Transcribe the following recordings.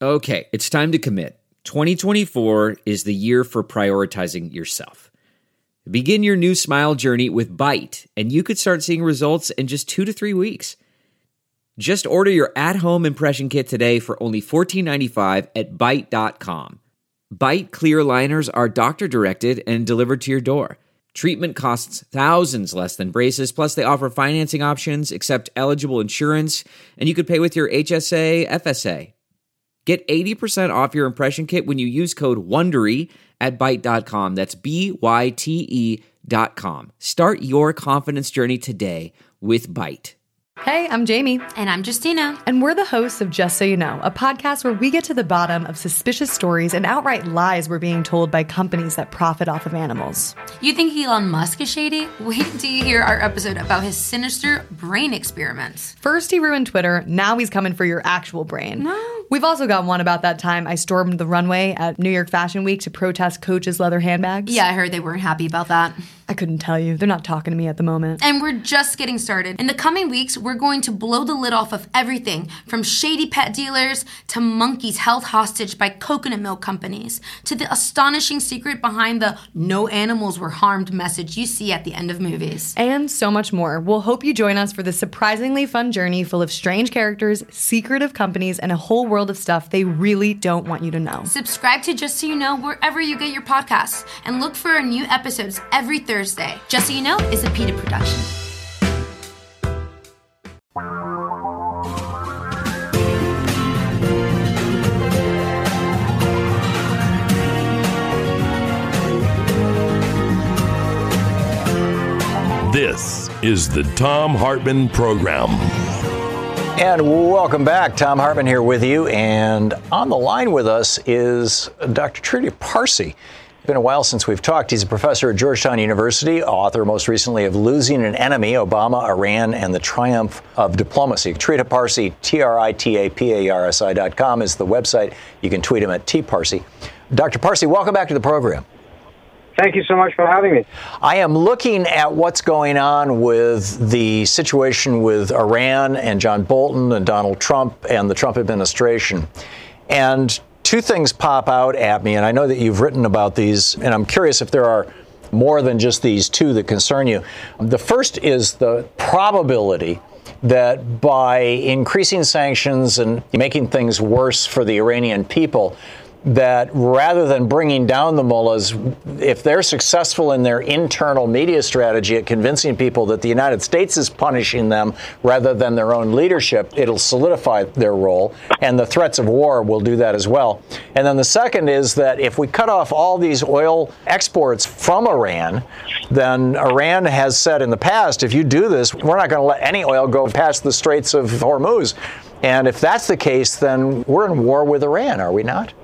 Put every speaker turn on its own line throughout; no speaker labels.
Okay, it's time to commit. 2024 is the year for prioritizing yourself. Begin your new smile journey with Byte, and you could start seeing results in just 2 to 3 weeks. Just order your at-home impression kit today for only $14.95 at Byte.com. Byte clear liners are doctor-directed and delivered to your door. Treatment costs thousands less than braces, plus they offer financing options, accept eligible insurance, and you could pay with your HSA, FSA. Get 80% off your impression kit when you use code WONDERY at Byte.com. That's BYTE.com. Start your confidence journey today with Byte.
Hey, I'm Jamie.
And I'm Justina.
And we're the hosts of Just So You Know, a podcast where we get to the bottom of suspicious stories and outright lies we're being told by companies that profit off of animals.
You think Elon Musk is shady? Wait till you hear our episode about his sinister brain experiments.
First he ruined Twitter, now he's coming for your actual brain.
No.
We've also got one about that time I stormed the runway at New York Fashion Week to protest Coach's leather handbags.
Yeah, I heard they weren't happy about that.
I couldn't tell you. They're not talking to me at the moment.
And we're just getting started. In the coming weeks, we're going to blow the lid off of everything from shady pet dealers to monkeys held hostage by coconut milk companies to the astonishing secret behind the no animals were harmed message you see at the end of movies.
And so much more. We'll hope you join us for this surprisingly fun journey full of strange characters, secretive companies, and a whole world of stuff they really don't want you to know.
Subscribe to Just So You Know wherever you get your podcasts and look for our new episodes every Thursday. Just So You Know is a PETA production.
This is the Thom Hartmann Program.
And welcome back. Thom Hartmann here with you. And on the line with us is Dr. Trita Parsi. It's been a while since we've talked. He's a professor at Georgetown University, author most recently of Losing an Enemy, Obama, Iran, and the Triumph of Diplomacy. Trita Parsi, TRITAPARSI.com is the website. You can tweet him at TParsi. Dr. Parsi, welcome back to the program.
Thank you so much for having me.
I am looking at what's going on with the situation with Iran and John Bolton and Donald Trump and the Trump administration. And two things pop out at me, and I know that you've written about these, and I'm curious if there are more than just these two that concern you. The first is the probability that by increasing sanctions and making things worse for the Iranian people, that rather than bringing down the mullahs, if they're successful in their internal media strategy at convincing people that the United States is punishing them rather than their own leadership, it'll solidify their role, and the threats of war will do that as well. And then the second is that if we cut off all these oil exports from Iran, then Iran has said in the past, if you do this, we're not going to let any oil go past the Straits of Hormuz. And if that's the case, then we're in war with Iran, are we not?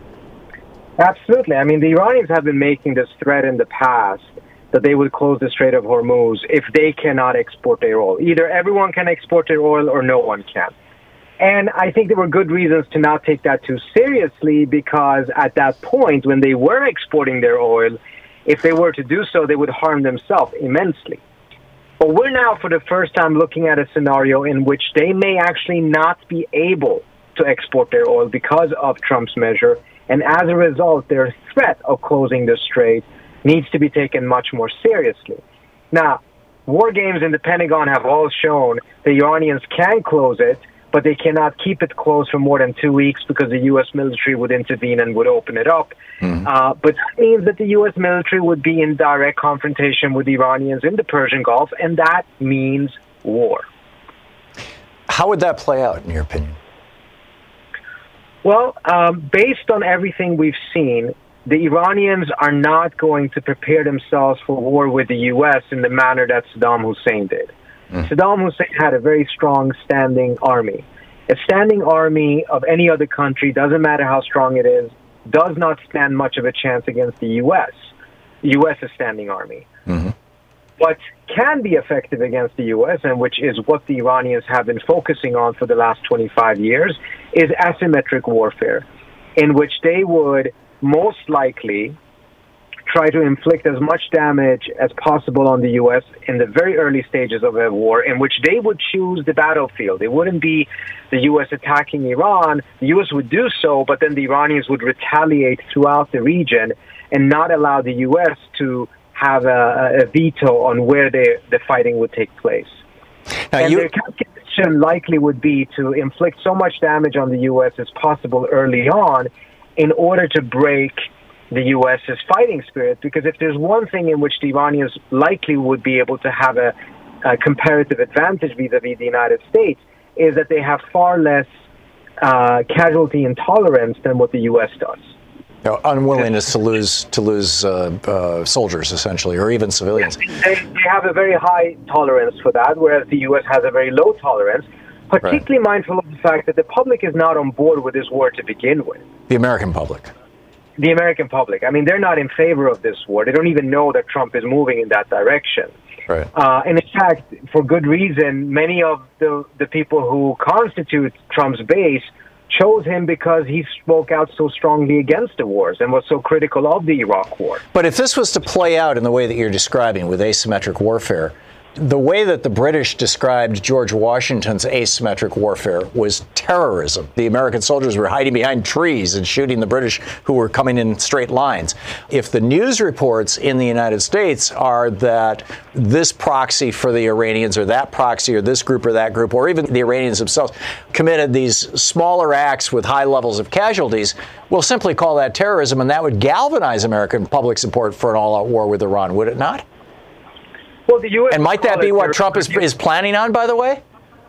Absolutely. I mean, the Iranians have been making this threat in the past that they would close the Strait of Hormuz if they cannot export their oil. Either everyone can export their oil or no one can. And I think there were good reasons to not take that too seriously, because at that point, when they were exporting their oil, if they were to do so, they would harm themselves immensely. But we're now, for the first time, looking at a scenario in which they may actually not be able to export their oil because of Trump's measure. And as a result, their threat of closing the strait needs to be taken much more seriously. Now, war games in the Pentagon have all shown the Iranians can close it, but they cannot keep it closed for more than 2 weeks because the U.S. military would intervene and would open it up. But that means that the U.S. military would be in direct confrontation with the Iranians in the Persian Gulf, and that means war.
How would that play out, in your opinion?
Well, based on everything we've seen, the Iranians are not going to prepare themselves for war with the U.S. in the manner that Saddam Hussein did. Saddam Hussein had a very strong standing army. A standing army of any other country, doesn't matter how strong it is, does not stand much of a chance against the U.S. The U.S.'s standing army. What can be effective against the U.S., and which is what the Iranians have been focusing on for the last 25 years, is asymmetric warfare, in which they would most likely try to inflict as much damage as possible on the U.S. in the very early stages of a war in which they would choose the battlefield. It wouldn't be the U.S. attacking Iran. The U.S. would do so, but then the Iranians would retaliate throughout the region and not allow the U.S. to have a veto on where the fighting would take place. Now, and their calculation likely would be to inflict so much damage on the U.S. as possible early on in order to break the U.S.'s fighting spirit, because if there's one thing in which the Iranians likely would be able to have a comparative advantage vis-a-vis the United States, is that they have far less casualty intolerance than what the U.S. does.
Unwillingness to lose soldiers, essentially, or even civilians.
They have a very high tolerance for that, whereas the U.S. has a very low tolerance, particularly mindful of the fact that the public is not on board with this war to begin with.
The American public.
The American public. I mean, they're not in favor of this war. They don't even know that Trump is moving in that direction.
Right.
And in fact, for good reason, many of the people who constitute Trump's base chose him because he spoke out so strongly against the wars and was so critical of the Iraq war.
But if this was to play out in the way that you're describing with asymmetric warfare, the way that the British described George Washington's asymmetric warfare was terrorism. The American soldiers were hiding behind trees and shooting the British who were coming in straight lines. If the news reports in the United States are that this proxy for the Iranians or that proxy or this group or that group or even the Iranians themselves committed these smaller acts with high levels of casualties, we'll simply call that terrorism, and that would galvanize American public support for an all-out war with Iran, would it not?
Well, the U.S.
And might that be what Trump is planning on, by the way?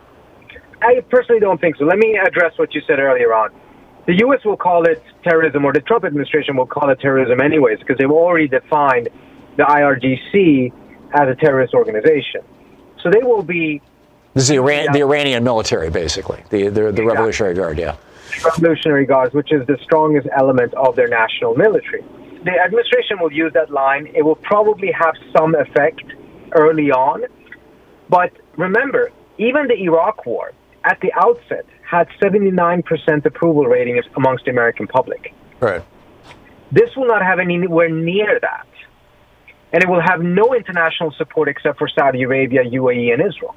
I personally don't think so. Let me address what you said earlier on. The U.S. will call it terrorism, or the Trump administration will call it terrorism anyways, because they've already defined the IRGC as a terrorist organization. So they will be...
This is the Iranian military, basically, the Revolutionary Guard, yeah.
Revolutionary Guards, which is the strongest element of their national military. The administration will use that line. It will probably have some effect early on. But remember, even the Iraq war at the outset had 79% approval rating amongst the American public.
Right.
This will not have anywhere near that. And it will have no international support except for Saudi Arabia, UAE, and Israel.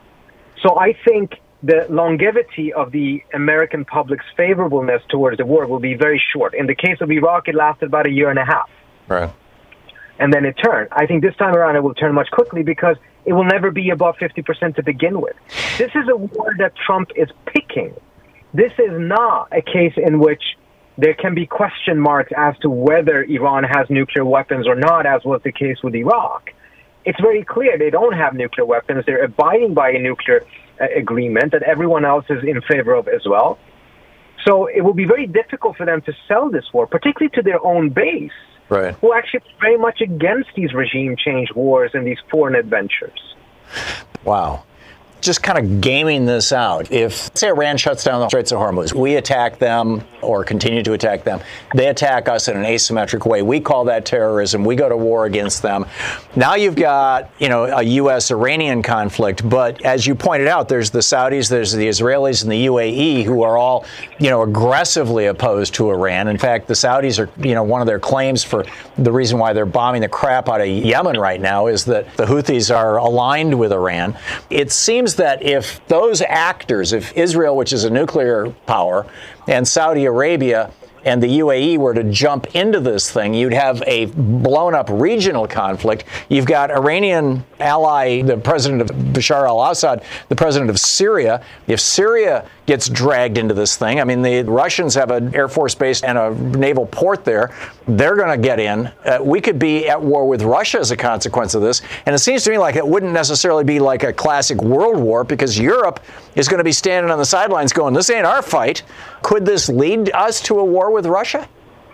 So I think the longevity of the American public's favorableness towards the war will be very short. In the case of Iraq, it lasted about a year and a half.
Right.
And then it turned. I think this time around it will turn much quickly because it will never be above 50% to begin with. This is a war that Trump is picking. This is not a case in which there can be question marks as to whether Iran has nuclear weapons or not, as was the case with Iraq. It's very clear they don't have nuclear weapons. They're abiding by a nuclear agreement that everyone else is in favor of as well. So it will be very difficult for them to sell this war, particularly to their own base.
Right.
Who are actually very much against these regime change wars and these foreign adventures.
Wow. Just kind of gaming this out. If, say, Iran shuts down the Straits of Hormuz, we attack them or continue to attack them. They attack us in an asymmetric way. We call that terrorism. We go to war against them. Now you've got, a U.S.-Iranian conflict. But as you pointed out, there's the Saudis, there's the Israelis, and the UAE who are all, aggressively opposed to Iran. In fact, the Saudis are, one of their claims for the reason why they're bombing the crap out of Yemen right now is that the Houthis are aligned with Iran. It seems that if those actors, if Israel, which is a nuclear power, and Saudi Arabia and the UAE were to jump into this thing, you'd have a blown-up regional conflict. You've got Iranian ally, the president of Bashar al-Assad, the president of Syria. If Syria gets dragged into this thing, I mean, the Russians have an Air Force base and a naval port there. They're going to get in. We could be at war with Russia as a consequence of this. And it seems to me like it wouldn't necessarily be like a classic world war because Europe is going to be standing on the sidelines going, this ain't our fight. Could this lead us to a war with Russia?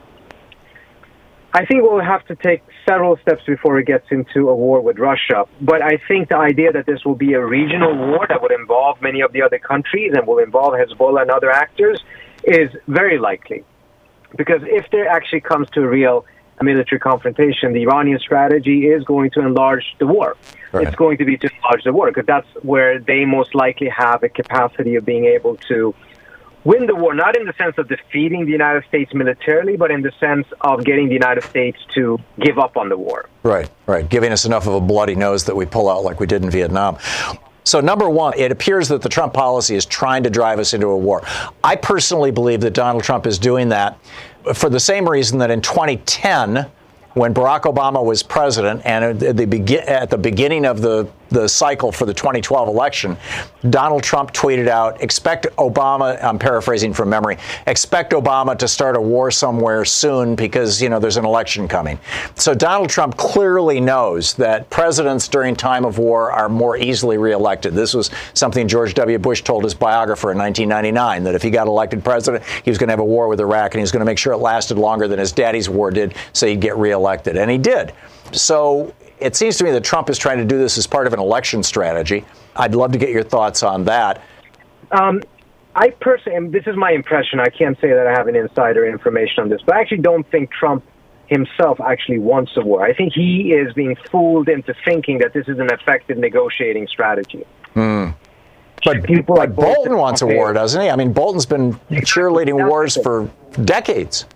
I think we'll have to take several steps before it gets into a war with Russia. But I think the idea that this will be a regional war that would involve many of the other countries and will involve Hezbollah and other actors is very likely. Because if there actually comes to a real military confrontation, the Iranian strategy is going to enlarge the war. Right. It's going to be to enlarge the war because that's where they most likely have a capacity of being able to win the war, not in the sense of defeating the United States militarily, but in the sense of getting the United States to give up on the war.
Right. Giving us enough of a bloody nose that we pull out like we did in Vietnam. So, number one, it appears that the Trump policy is trying to drive us into a war. I personally believe that Donald Trump is doing that for the same reason that in 2010, when Barack Obama was president, and at the beginning of the cycle for the 2012 election, Donald Trump tweeted out, expect Obama, I'm paraphrasing from memory, expect Obama to start a war somewhere soon because, there's an election coming. So Donald Trump clearly knows that presidents during time of war are more easily reelected. This was something George W. Bush told his biographer in 1999, that if he got elected president, he was going to have a war with Iraq, and he was going to make sure it lasted longer than his daddy's war did so he'd get reelected. And he did. So it seems to me that Trump is trying to do this as part of an election strategy. I'd love to get your thoughts on that.
I personally, and this is my impression, I can't say that I have an insider information on this, but I actually don't think Trump himself actually wants a war. I think he is being fooled into thinking that this is an effective negotiating strategy.
But people like Bolton wants a war, doesn't he? I mean, Bolton's been cheerleading wars for decades.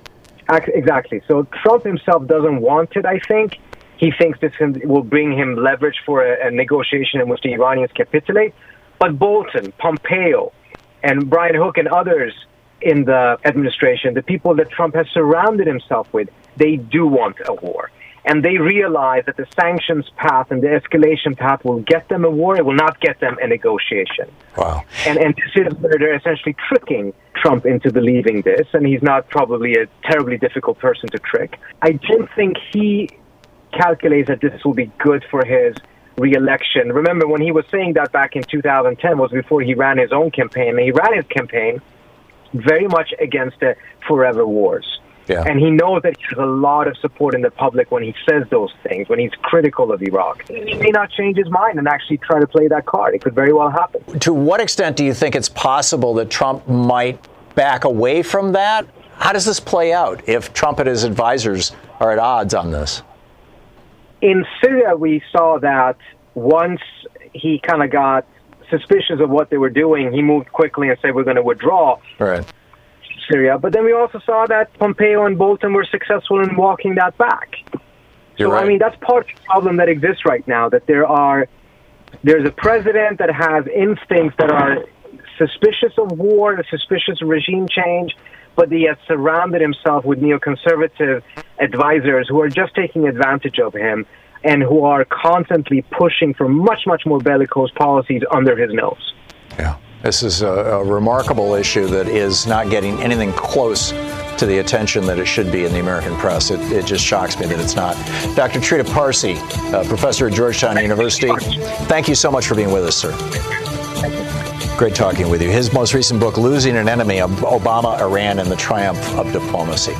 Exactly. So Trump himself doesn't want it, I think. He thinks this will bring him leverage for a negotiation in which the Iranians capitulate. But Bolton, Pompeo, and Brian Hook and others in the administration, the people that Trump has surrounded himself with, they do want a war. And they realize that the sanctions path and the escalation path will get them a war. It will not get them a negotiation.
Wow.
And this is where they're essentially tricking Trump into believing this. And he's not probably a terribly difficult person to trick. I don't think he calculates that this will be good for his re-election. Remember, when he was saying that back in 2010 was before he ran his own campaign. And he ran his campaign very much against the forever wars.
Yeah.
And he knows that he has a lot of support in the public when he says those things, when he's critical of Iraq. He may not change his mind and actually try to play that card. It could very well happen.
To what extent do you think it's possible that Trump might back away from that? How does this play out if Trump and his advisors are at odds on this?
In Syria, we saw that once he kind of got suspicious of what they were doing, he moved quickly and said, we're going to withdraw.
Right.
Syria. But then we also saw that Pompeo and Bolton were successful in walking that back.
You're right.
I mean, that's part of the problem that exists right now, that there's a president that has instincts that are suspicious of war, suspicious of regime change, but he has surrounded himself with neoconservative advisors who are just taking advantage of him and who are constantly pushing for much, much more bellicose policies under his nose.
Yeah. This is a remarkable issue that is not getting anything close to the attention that it should be in the American press. It just shocks me that it's not. Dr. Trita Parsi, professor at Georgetown University, thank you so much for being with us, sir. Great talking with you. His most recent book, Losing an Enemy, Obama, Iran, and the Triumph of Diplomacy.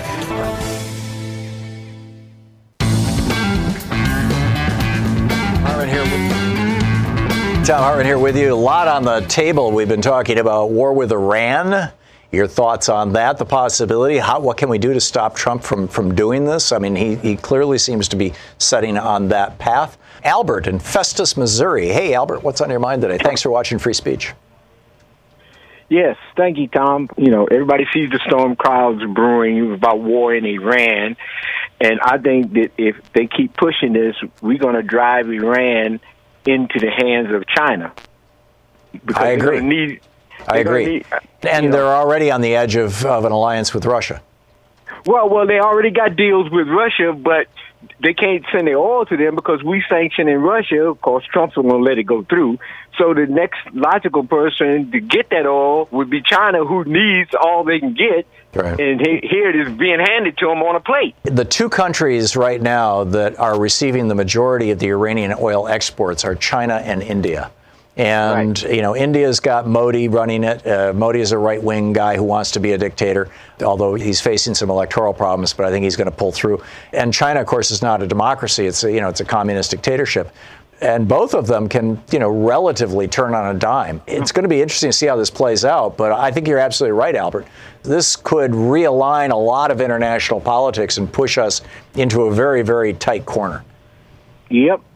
Tom Hartman here with you. A lot on the table. We've been talking about war with Iran. Your thoughts on that, the possibility? What can we do to stop Trump from doing this? I mean, he clearly seems to be setting on that path. Albert in Festus, Missouri. Hey, Albert, what's on your mind today? Thanks for watching Free Speech.
Yes, thank you, Tom. Everybody sees the storm clouds brewing about war in Iran. And I think that if they keep pushing this, we're going to drive Iran into the hands of China.
I agree. And they're already on the edge of an alliance with Russia.
Well, they already got deals with Russia, but they can't send their oil to them because we sanction in Russia. Of course, Trump's going to let it go through. So the next logical person to get that oil would be China, who needs all they can get.
Right.
And here it is being handed to them on a plate.
The two countries right now that are receiving the majority of the Iranian oil exports are China and India. And, right. India's got Modi running it. Modi is a right-wing guy who wants to be a dictator, although he's facing some electoral problems, but I think he's going to pull through. And China, of course, is not a democracy. It's a communist dictatorship. And both of them can, relatively turn on a dime. It's going to be interesting to see how this plays out, but I think you're absolutely right, Albert. This could realign a lot of international politics and push us into a very, very tight corner.
Yep.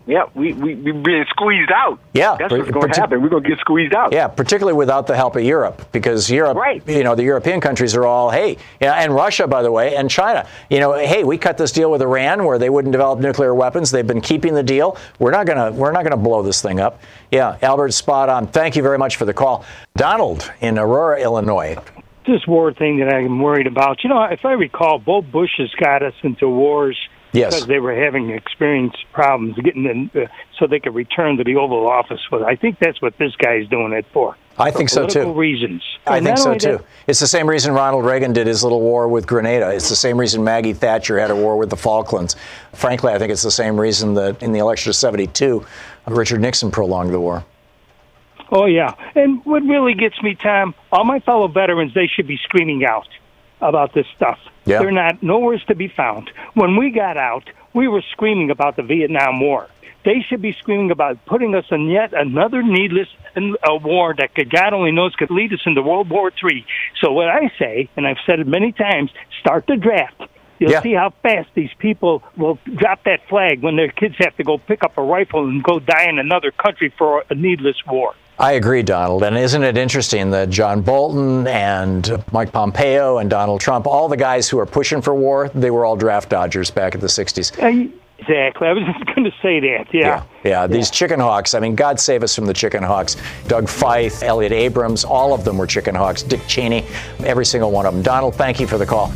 Yeah, we've been squeezed out.
Yeah.
That's what's going to happen. We're going to get squeezed out.
Yeah, particularly without the help of Europe, because Europe,
right.
The European countries are all, hey, and Russia, by the way, and China, hey, we cut this deal with Iran where they wouldn't develop nuclear weapons. They've been keeping the deal. We're not gonna blow this thing up. Yeah, Albert's spot on. Thank you very much for the call. Donald in Aurora, Illinois.
This war thing that I'm worried about, if I recall, both Bushes got us into wars because they were experienced problems getting in, so they could return to the Oval Office. I think that's what this guy's doing it for.
I think so, too.
Political reasons.
I think so, too. It's the same reason Ronald Reagan did his little war with Grenada. It's the same reason Maggie Thatcher had a war with the Falklands. Frankly, I think it's the same reason that in the election of 72, Richard Nixon prolonged the war.
Oh, yeah. And what really gets me, Tom, all my fellow veterans, they should be screaming out about this stuff.
Yeah.
They're not nowhere to be found. When we got out, we were screaming about the Vietnam War. They should be screaming about putting us in yet another needless war that God only knows could lead us into World War III. So what I say, and I've said it many times, start the draft. You'll see how fast these people will drop that flag when their kids have to go pick up a rifle and go die in another country for a needless war.
I agree, Donald. And isn't it interesting that John Bolton and Mike Pompeo and Donald Trump, all the guys who are pushing for war, they were all draft dodgers back in the 60s.
Exactly. I was just going to say that. Yeah.
These chicken hawks. I mean, God save us from the chicken hawks. Doug Feith, Elliot Abrams, all of them were chicken hawks. Dick Cheney, every single one of them. Donald, thank you for the call.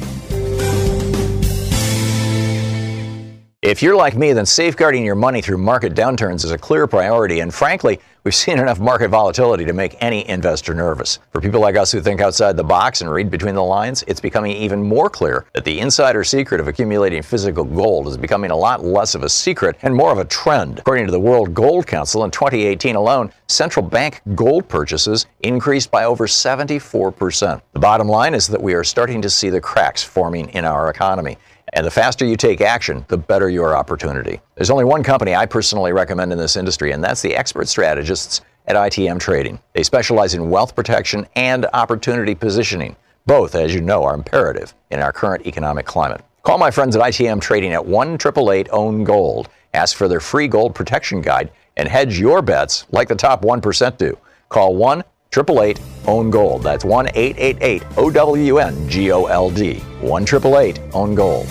If you're like me, then safeguarding your money through market downturns is a clear priority. And frankly, we've seen enough market volatility to make any investor nervous. For people like us who think outside the box and read between the lines, it's becoming even more clear that the insider secret of accumulating physical gold is becoming a lot less of a secret and more of a trend. According to the World Gold Council, in 2018 alone, central bank gold purchases increased by over 74%. The bottom line is that we are starting to see the cracks forming in our economy. And the faster you take action, the better your opportunity. There's only one company I personally recommend in this industry, and that's the expert strategists at ITM Trading. They specialize in wealth protection and opportunity positioning. Both, as you know, are imperative in our current economic climate. Call my friends at ITM Trading at 1-888-OWN-GOLD. Ask for their free gold protection guide and hedge your bets like the top 1% do. Call 1-888-OWN-GOLD. That's 1-888-OWN-GOLD. 1-888-OWN-GOLD.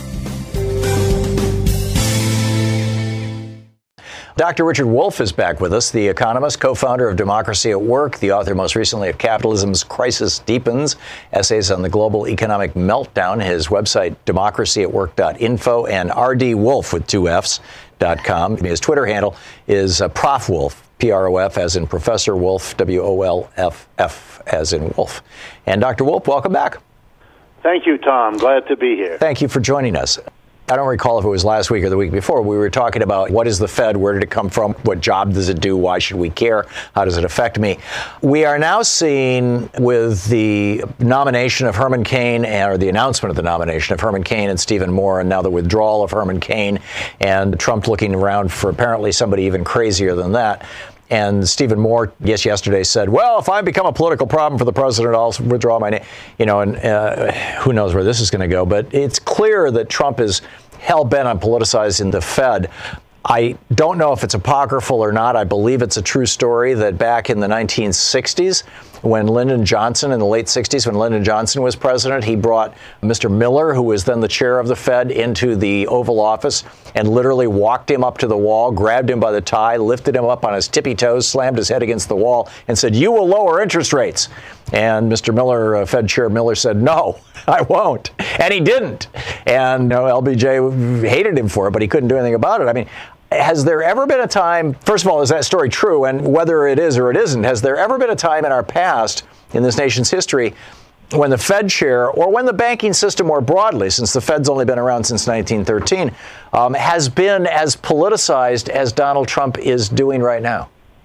Dr. Richard Wolff is back with us, the economist, co-founder of Democracy at Work, the author most recently of Capitalism's Crisis Deepens, Essays on the Global Economic Meltdown, his website, democracyatwork.info, and rdwolf with 2 Fs.com. His Twitter handle is Prof Wolf, P-R-O-F as in Professor Wolf, W-O-L-F-F as in Wolf. And Dr. Wolff, welcome back.
Thank you, Tom. Glad to be here.
Thank you for joining us. I don't recall if it was last week or the week before. We were talking about what is the Fed? Where did it come from? What job does it do? Why should we care? How does it affect me? We are now seeing with the nomination of Herman Cain, or the announcement of the nomination of Herman Cain and Stephen Moore, and now the withdrawal of Herman Cain, and Trump looking around for apparently somebody even crazier than that. And Stephen Moore, yesterday said, well, if I become a political problem for the president, I'll withdraw my name. And who knows where this is going to go. But it's clear that Trump is hell-bent on politicizing the Fed. I don't know if it's apocryphal or not. I believe it's a true story that back in the 1960s, when Lyndon Johnson, in the late 60s, when Lyndon Johnson was president, he brought Mr. Miller, who was then the chair of the Fed, into the Oval Office and literally walked him up to the wall, grabbed him by the tie, lifted him up on his tippy toes, slammed his head against the wall, and said, you will lower interest rates. And Mr. Miller, Fed Chair Miller, said, no, I won't. And he didn't. And LBJ hated him for it, but he couldn't do anything about it. I mean, has there ever been a time, first of all, is that story true? And whether it is or it isn't, has there ever been a time in our past, in this nation's history, when the Fed chair, or when the banking system more broadly, since the Fed's only been around since 1913, has been as politicized as Donald Trump is doing right now?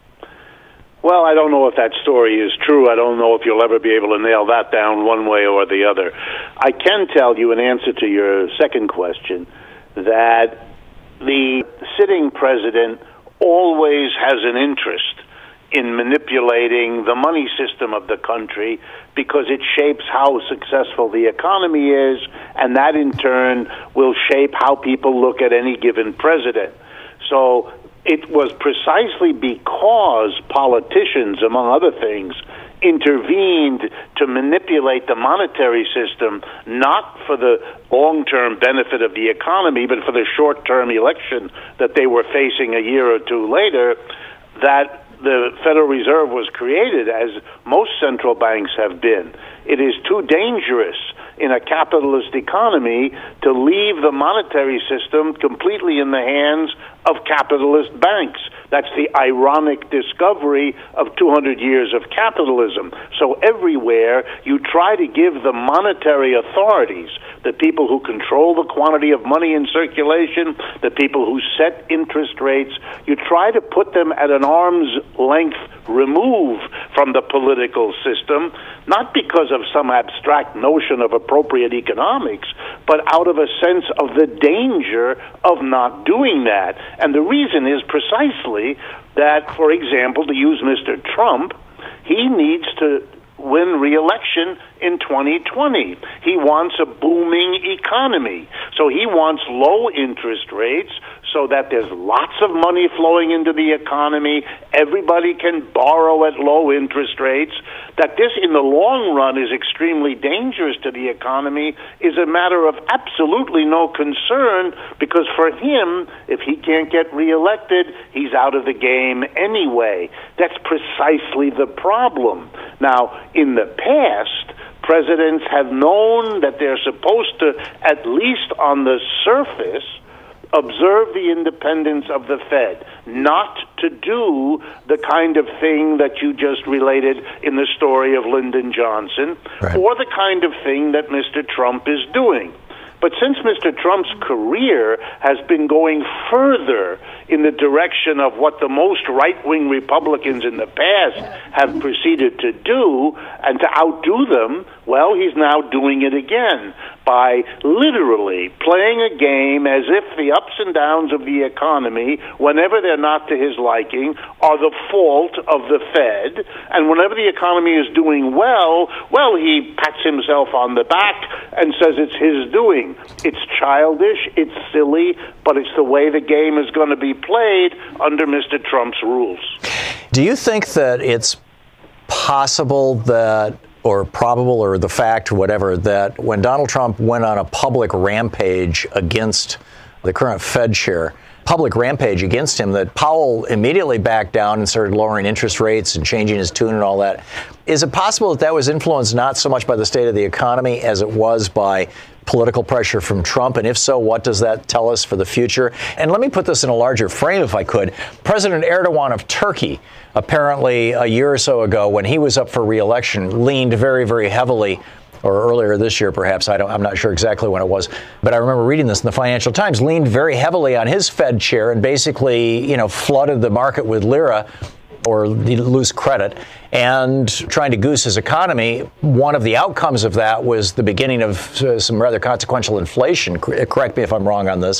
Well, I don't know if that story is true. I don't know if you'll ever be able to nail that down one way or the other. I can tell you, in answer to your second question, that the sitting president always has an interest in manipulating the money system of the country because it shapes how successful the economy is, and that in turn will shape how people look at any given president. So it was precisely because politicians, among other things, intervened to manipulate the monetary system, not for the long-term benefit of the economy, but for the short-term election that they were facing a year or two later, that the Federal Reserve was created, as most central banks have been. It is too dangerous in a capitalist economy to leave the monetary system completely in the hands of capitalist banks. That's the ironic discovery of 200 years of capitalism. So everywhere you try to give the monetary authorities, the people who control the quantity of money in circulation, the people who set interest rates, you try to put them at an arm's length remove from the political system, not because of some abstract notion of appropriate economics, but out of a sense of the danger of not doing that. And the reason is precisely that, for example, to use Mr. Trump, he needs to win re-election in 2020. He wants a booming economy. So he wants low interest rates so that there's lots of money flowing into the economy. Everybody can borrow at low interest rates. That this, in the long run, is extremely dangerous to the economy is a matter of absolutely no concern, because for him, if he can't get reelected, he's out of the game anyway. That's precisely the problem. Now, in the past, presidents have known that they're supposed to, at least on the surface, observe the independence of the Fed, not to do the kind of thing that you just related in the story of Lyndon Johnson, right, or the kind of thing that Mr. Trump is doing. But since Mr. Trump's career has been going further in the direction of what the most right-wing Republicans in the past have proceeded to do, and to outdo them, well, he's now doing it again by literally playing a game as if the ups and downs of the economy, whenever they're not to his liking, are the fault of the Fed. And whenever the economy is doing well, he pats himself on the back and says it's his doing. It's childish, it's silly, but it's the way the game is going to be played under Mr. Trump's rules.
Do you think that it's possible that, or probable, or the fact, or whatever, that when Donald Trump went on a public rampage against the current Fed chair, public rampage against him, that Powell immediately backed down and started lowering interest rates and changing his tune and all that? Is it possible that that was influenced not so much by the state of the economy as it was by political pressure from Trump? And if so, what does that tell us for the future? And let me put this in a larger frame, if I could. President Erdogan of Turkey, apparently a year or so ago, when he was up for re-election, leaned very, very heavily, or earlier this year, perhaps, I'm not sure exactly when it was, but I remember reading this in the Financial Times, leaned very heavily on his Fed chair and basically, flooded the market with lira, or loose credit, and trying to goose his economy. One of the outcomes of that was the beginning of some rather consequential inflation. Correct me if I'm wrong on this.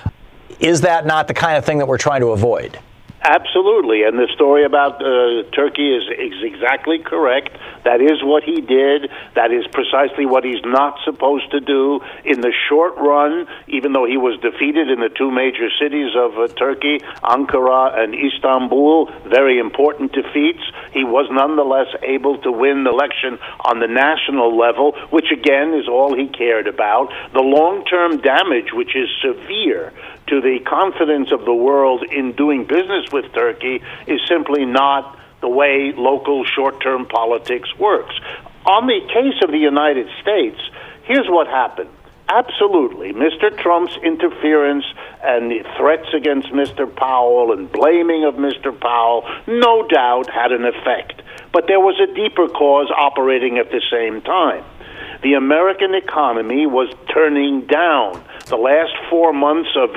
Is that not the kind of thing that we're trying to avoid?
Absolutely, and the story about Turkey is exactly correct. That is what he did. That is precisely what he's not supposed to do. In the short run, even though he was defeated in the two major cities of Turkey, Ankara and Istanbul, very important defeats, he was nonetheless able to win the election on the national level, which again is all he cared about. The long-term damage, which is severe to the confidence of the world in doing business with Turkey, is simply not the way local short-term politics works. On the case of the United States, here's what happened. Absolutely, Mr. Trump's interference and the threats against Mr. Powell and blaming of Mr. Powell no doubt had an effect. But there was a deeper cause operating at the same time. The American economy was turning down. The last 4 months of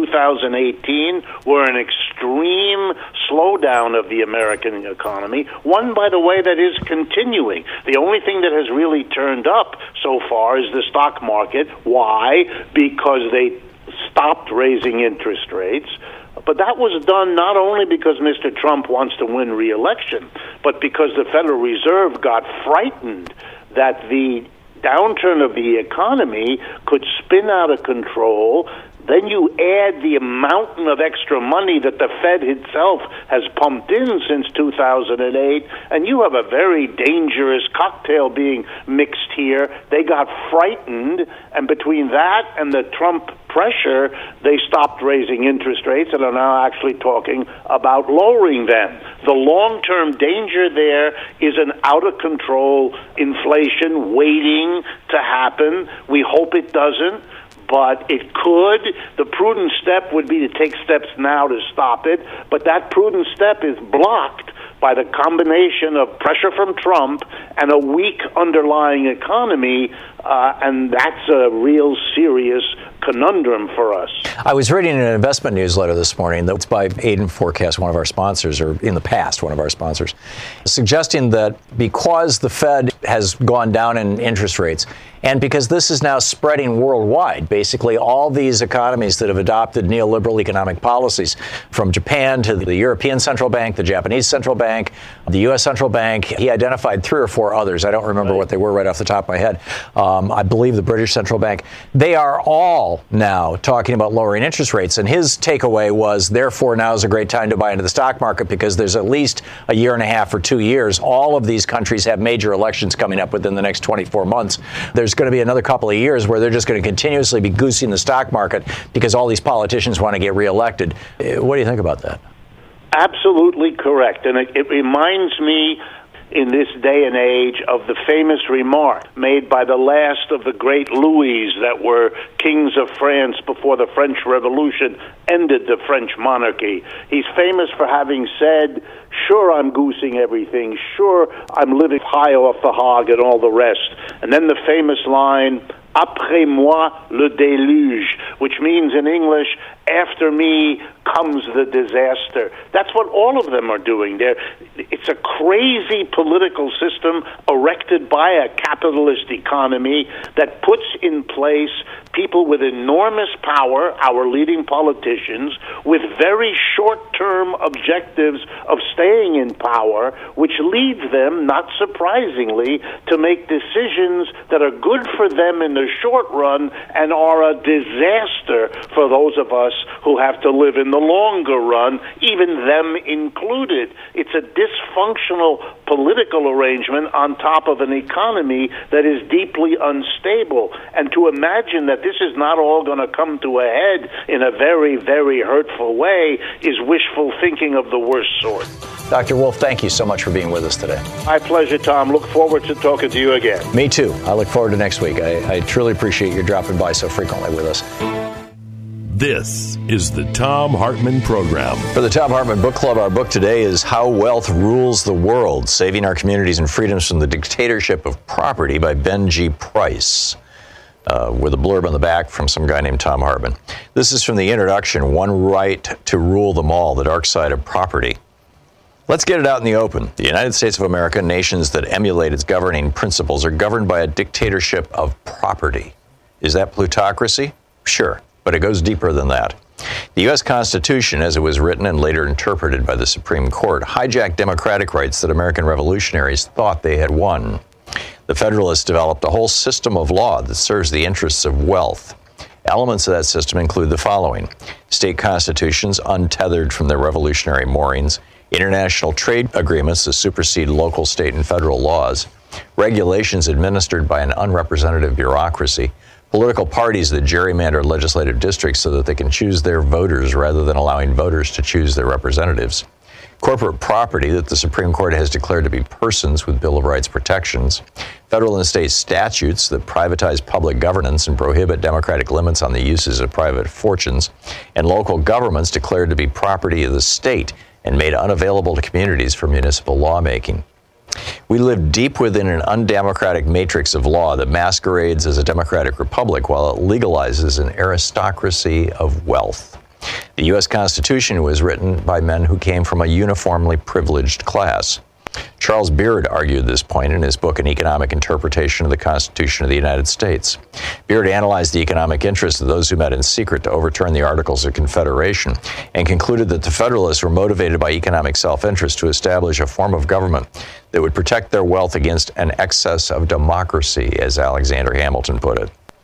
2018 were an extreme slowdown of the American economy, one, by the way, that is continuing. The only thing that has really turned up so far is the stock market. Why? Because they stopped raising interest rates. But that was done not only because Mr. Trump wants to win re-election, but because the Federal Reserve got frightened that the downturn of the economy could spin out of control, Then you add the mountain of extra money that the Fed itself has pumped in since 2008, and you have a very dangerous cocktail being mixed here. They got frightened, and between that and the Trump pressure, they stopped raising interest rates and are now actually talking about lowering them. The long-term danger there is an out-of-control inflation waiting to happen. We hope it doesn't, but it could. The prudent step would be to take steps now to stop it, but that prudent step is blocked by the combination of pressure from Trump and a weak underlying economy, and that's a real serious conundrum for us.
I was reading an investment newsletter this morning that's by Aiden Forecast, one of our sponsors, or in the past, one of our sponsors, suggesting that because the Fed has gone down in interest rates, and because this is now spreading worldwide, basically all these economies that have adopted neoliberal economic policies, from Japan to the European Central Bank, the Japanese Central Bank, the U.S. Central Bank, he identified 3 or 4 others. I don't remember what they were right off the top of my head. I believe the British Central Bank. They are all now talking about lowering interest rates. And his takeaway was, therefore, now is a great time to buy into the stock market because there's at least a year and a half or 2 years. All of these countries have major elections coming up within the next 24 months. There's going to be another couple of years where they're just going to continuously be goosing the stock market because all these politicians want to get reelected. What do you think about that?
Absolutely correct. And it reminds me in this day and age of the famous remark made by the last of the great Louis that were kings of France before the French Revolution ended the French monarchy. He's famous for having said, sure, I'm goosing everything, sure, I'm living high off the hog and all the rest. And then the famous line, après moi le déluge, which means in English, after me comes the disaster. That's what all of them are doing. It's a crazy political system erected by a capitalist economy that puts in place people with enormous power, our leading politicians, with very short-term objectives of staying in power, which leads them, not surprisingly, to make decisions that are good for them in the short run and are a disaster for those of us who have to live in the longer run, even them included. It's a dysfunctional political arrangement on top of an economy that is deeply unstable. And to imagine that this is not all going to come to a head in a very, very hurtful way is wishful thinking of the worst sort.
Dr. Wolf, thank you so much for being with us today.
My pleasure, Tom. Look forward to talking to you again.
Me too. I look forward to next week. I truly appreciate you dropping by so frequently with us.
This is the Thom Hartmann Program.
For the Thom Hartmann Book Club, our book today is How Wealth Rules the World, Saving Our Communities and Freedoms from the Dictatorship of Property by Ben G. Price, with a blurb on the back from some guy named Thom Hartmann. This is from the introduction, One Right to Rule Them All, The Dark Side of Property. Let's get it out in the open. The United States of America, nations that emulate its governing principles, are governed by a dictatorship of property. Is that plutocracy? Sure. But it goes deeper than that. The U.S. Constitution, as it was written and later interpreted by the Supreme Court, hijacked democratic rights that American revolutionaries thought they had won. The Federalists developed a whole system of law that serves the interests of wealth. Elements of that system include the following: state constitutions untethered from their revolutionary moorings, international trade agreements that supersede local, state, and federal laws, regulations administered by an unrepresentative bureaucracy, political parties that gerrymander legislative districts so that they can choose their voters rather than allowing voters to choose their representatives, corporate property that the Supreme Court has declared to be persons with Bill of Rights protections, federal and state statutes that privatize public governance and prohibit democratic limits on the uses of private fortunes, and local governments declared to be property of the state and made unavailable to communities for municipal lawmaking. We live deep within an undemocratic matrix of law that masquerades as a democratic republic while it legalizes an aristocracy of wealth. The U.S. Constitution was written by men who came from a uniformly privileged class. Charles Beard argued this point in his book, An Economic Interpretation of the Constitution of the United States. Beard analyzed the economic interests of those who met in secret to overturn the Articles of Confederation and concluded that the Federalists were motivated by economic self-interest to establish a form of government that would protect their wealth against an excess of democracy, as Alexander Hamilton put it.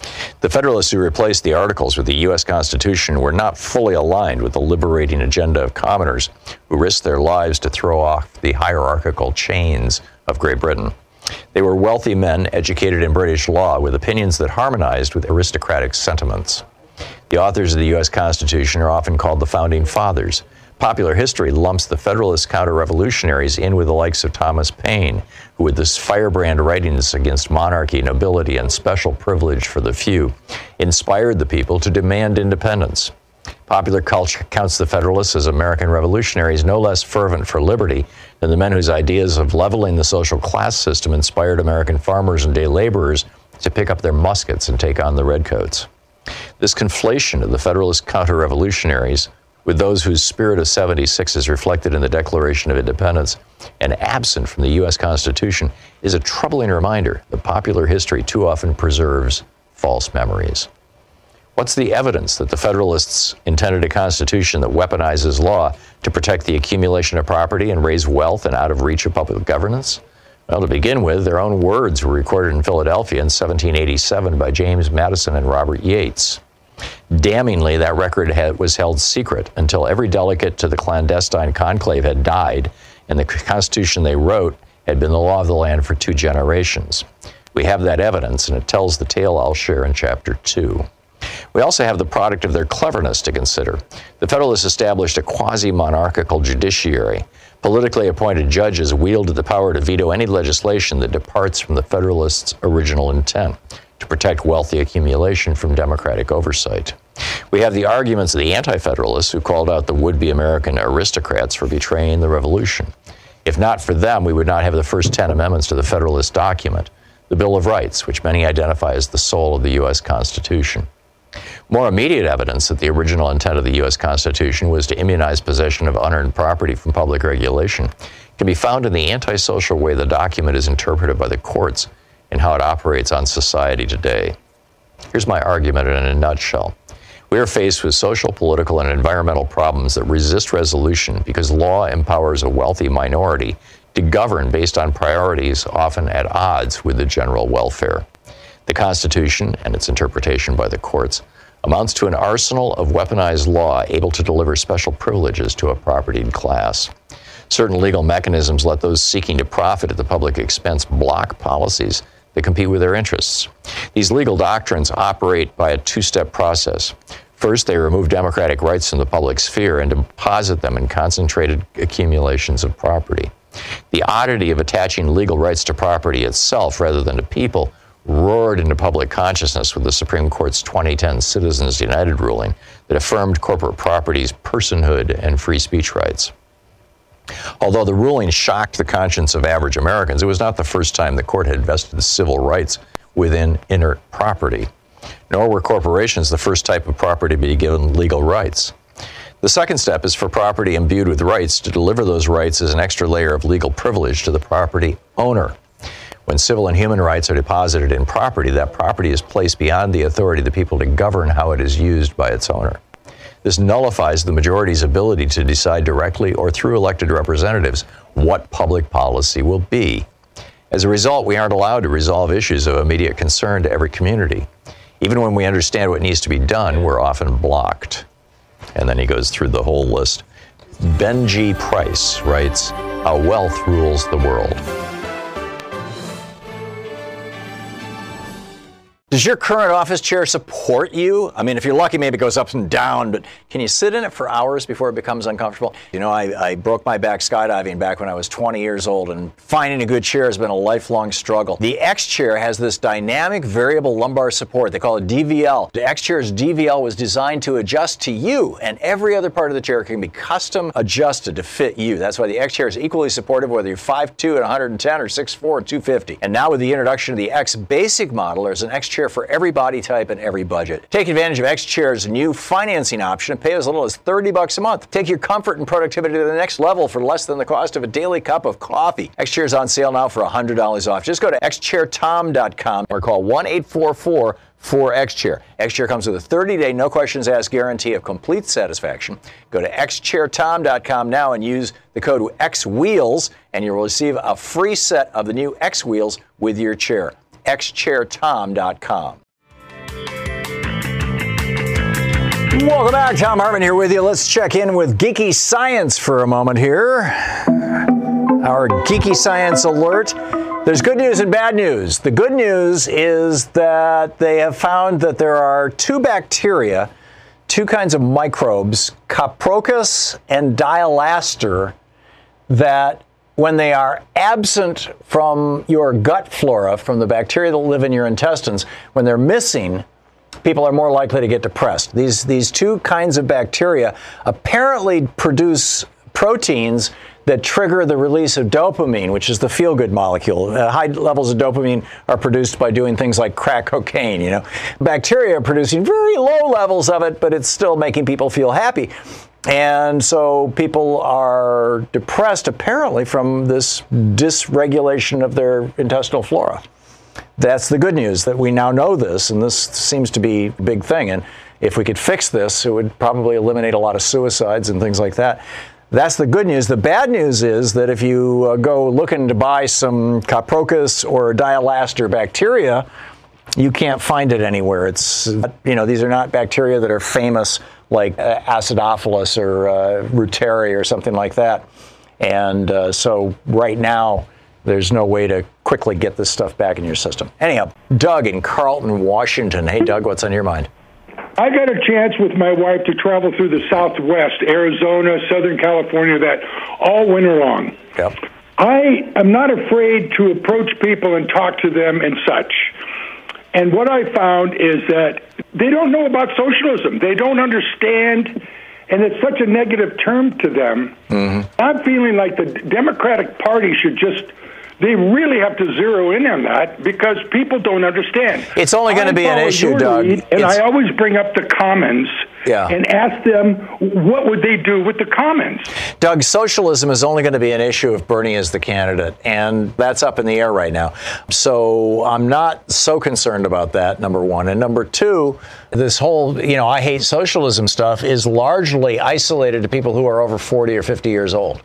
The Federalists who replaced the Articles with the U.S. Constitution were not fully aligned with the liberating agenda of commoners who risked their lives to throw off the hierarchical chains of Great Britain. They were wealthy men educated in British law with opinions that harmonized with aristocratic sentiments. The authors of the U.S. Constitution are often called the Founding Fathers. Popular history lumps the Federalist counter-revolutionaries in with the likes of Thomas Paine, who with his firebrand writings against monarchy, nobility, and special privilege for the few, inspired the people to demand independence. Popular culture counts the Federalists as American revolutionaries no less fervent for liberty than the men whose ideas of leveling the social class system inspired American farmers and day laborers to pick up their muskets and take on the redcoats. This conflation of the Federalist counter-revolutionaries with those whose spirit of 76 is reflected in the Declaration of Independence and absent from the U.S. Constitution is a troubling reminder that popular history too often preserves false memories. What's the evidence that the Federalists intended a constitution that weaponizes law to protect the accumulation of property and raise wealth and out of reach of public governance? Well, to begin with, their own words were recorded in Philadelphia in 1787 by James Madison and Robert Yates. Damningly, that record was held secret until every delegate to the clandestine conclave had died and the Constitution they wrote had been the law of the land for 2 generations. We have that evidence, and it tells the tale I'll share in Chapter 2. We also have the product of their cleverness to consider. The Federalists established a quasi-monarchical judiciary. Politically appointed judges wielded the power to veto any legislation that departs from the Federalists' original intent, to protect wealthy accumulation from democratic oversight. We have the arguments of the anti-Federalists who called out the would-be American aristocrats for betraying the revolution. If not for them, we would not have the first 10 amendments to the Federalist document, the Bill of Rights, which many identify as the soul of the U.S. Constitution. More immediate evidence that the original intent of the U.S. Constitution was to immunize possession of unearned property from public regulation can be found in the antisocial way the document is interpreted by the courts and how it operates on society today. Here's my argument in a nutshell. We are faced with social, political, and environmental problems that resist resolution because law empowers a wealthy minority to govern based on priorities often at odds with the general welfare. The Constitution, and its interpretation by the courts, amounts to an arsenal of weaponized law able to deliver special privileges to a propertied class. Certain legal mechanisms let those seeking to profit at the public expense block policies that compete with their interests. These legal doctrines operate by a 2-step process. First, they remove democratic rights from the public sphere and deposit them in concentrated accumulations of property. The oddity of attaching legal rights to property itself rather than to people roared into public consciousness with the Supreme Court's 2010 Citizens United ruling that affirmed corporate property's personhood and free speech rights. Although the ruling shocked the conscience of average Americans, it was not the first time the court had vested civil rights within inert property. Nor were corporations the first type of property to be given legal rights. The second step is for property imbued with rights to deliver those rights as an extra layer of legal privilege to the property owner. When civil and human rights are deposited in property, that property is placed beyond the authority of the people to govern how it is used by its owner. This nullifies the majority's ability to decide directly or through elected representatives what public policy will be. As a result, we aren't allowed to resolve issues of immediate concern to every community. Even when we understand what needs to be done, we're often blocked. And then he goes through the whole list. Benji Price writes, "How wealth rules the world." Does your current office chair support you? I mean, if you're lucky, maybe it goes up and down, but can you sit in it for hours before it becomes uncomfortable? You know, I broke my back skydiving back when I was 20 years old, and finding a good chair has been a lifelong struggle. The X Chair has this dynamic variable lumbar support. They call it DVL. The X Chair's DVL was designed to adjust to you, and every other part of the chair can be custom adjusted to fit you. That's why the X Chair is equally supportive whether you're 5'2" and 110 or 6'4" and 250. And now with the introduction of the X Basic model, there's an X Chair for every body type and every budget. Take advantage of X Chair's new financing option and pay as little as $30 a month. Take your comfort and productivity to the next level for less than the cost of a daily cup of coffee. X Chair is on sale now for $100 off. Just go to xchairtom.com or call 1-844-4XChair. X Chair comes with a 30-day, no questions asked guarantee of complete satisfaction. Go to xchairtom.com now and use the code XWheels, and you'll receive a free set of the new X Wheels with your chair. xchairtom.com. Welcome back. Thom Hartmann here with you. Let's check in with Geeky Science for a moment here. Our Geeky Science alert. There's good news and bad news. The good news is that they have found that there are two bacteria, two kinds of microbes, Coprochus and Dialaster, that when they are absent from your gut flora, from the bacteria that live in your intestines, when they're missing, people are more likely to get depressed. These two kinds of bacteria apparently produce proteins that trigger the release of dopamine, which is the feel-good molecule. High levels of dopamine are produced by doing things like crack cocaine, you know. Bacteria are producing very low levels of it, but it's still making people feel happy. And so people are depressed, apparently, from this dysregulation of their intestinal flora. That's the good news, that we now know this, and this seems to be a big thing. And if we could fix this, it would probably eliminate a lot of suicides and things like that. That's the good news. The bad news is that if you go looking to buy some Coprochus or Dialaster bacteria, you can't find it anywhere. It's, you know, these are not bacteria that are famous like Acidophilus or Reuteri or something like that. And so right now, there's no way to quickly get this stuff back in your system. Anyhow, Doug in Carlton, Washington. Hey, Doug, what's on your mind?
I got a chance with my wife to travel through the Southwest, Arizona, Southern California, that all winter long.
Yep.
I am not afraid to approach people and talk to them and such. And what I found is that they don't know about socialism. They don't understand, and it's such a negative term to them. Mm-hmm. I'm feeling like the Democratic Party should just, they really have to zero in on that because people don't understand.
It's only going to be an issue, Doug.
And I always bring up the commons and ask them what would they do with the commons.
Doug, socialism is only going to be an issue if Bernie is the candidate, and that's up in the air right now. So I'm not so concerned about that, number one. And number two, this whole, I hate socialism stuff is largely isolated to people who are over 40 or 50 years old.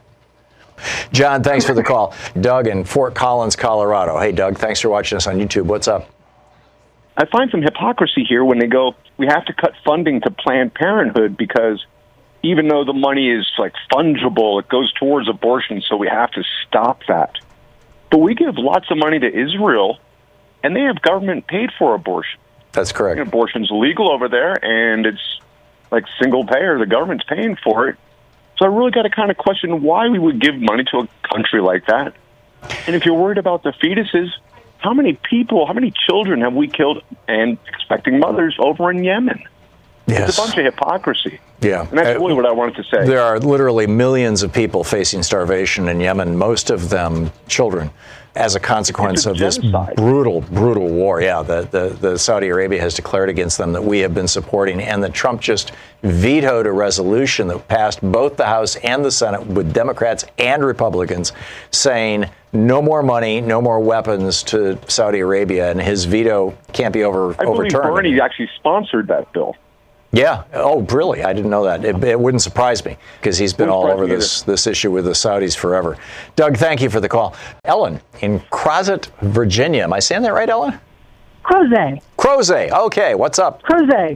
John, thanks for the call. Doug in Fort Collins, Colorado. Hey, Doug, thanks for watching us on YouTube. What's up?
I find some hypocrisy here when they go, we have to cut funding to Planned Parenthood because even though the money is like fungible, it goes towards abortion, so we have to stop that. But we give lots of money to Israel, and they have government paid for abortion.
That's correct.
Abortion's legal over there, and it's like single payer. The government's paying for it. So I really got to kind of question why we would give money to a country like that. And if you're worried about the fetuses, how many people, how many children have we killed and expecting mothers over in Yemen?
Yes.
It's a bunch of hypocrisy.
Yeah.
And that's really what I wanted to say.
There are literally millions of people facing starvation in Yemen, most of them children, as a consequence of this brutal, brutal war. Yeah, the Saudi Arabia has declared against them that we have been supporting, and that Trump just vetoed a resolution that passed both the House and the Senate with Democrats and Republicans saying no more money, no more weapons to Saudi Arabia, and his veto can't be overturned.
I believe Bernie actually sponsored that bill.
Yeah. Oh, really? I didn't know that. It wouldn't surprise me because he's been all over this issue with the Saudis forever. Doug, thank you for the call. Ellen in Crozet, Virginia. Am I saying that right, Ellen?
Crozet.
Crozet. Okay. What's up?
Crozet.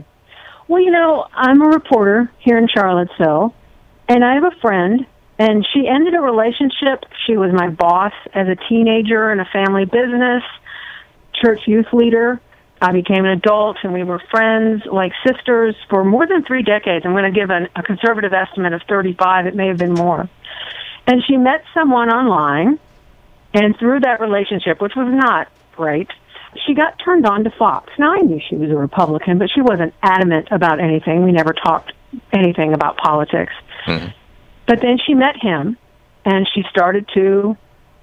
Well, I'm a reporter here in Charlottesville, and I have a friend, and she ended a relationship. She was my boss as a teenager in a family business, church youth leader. I became an adult, and we were friends like sisters for more than 3 decades. I'm going to give a conservative estimate of 35. It may have been more. And she met someone online, and through that relationship, which was not great, she got turned on to Fox. Now, I knew she was a Republican, but she wasn't adamant about anything. We never talked anything about politics. Mm-hmm. But then she met him, and she started to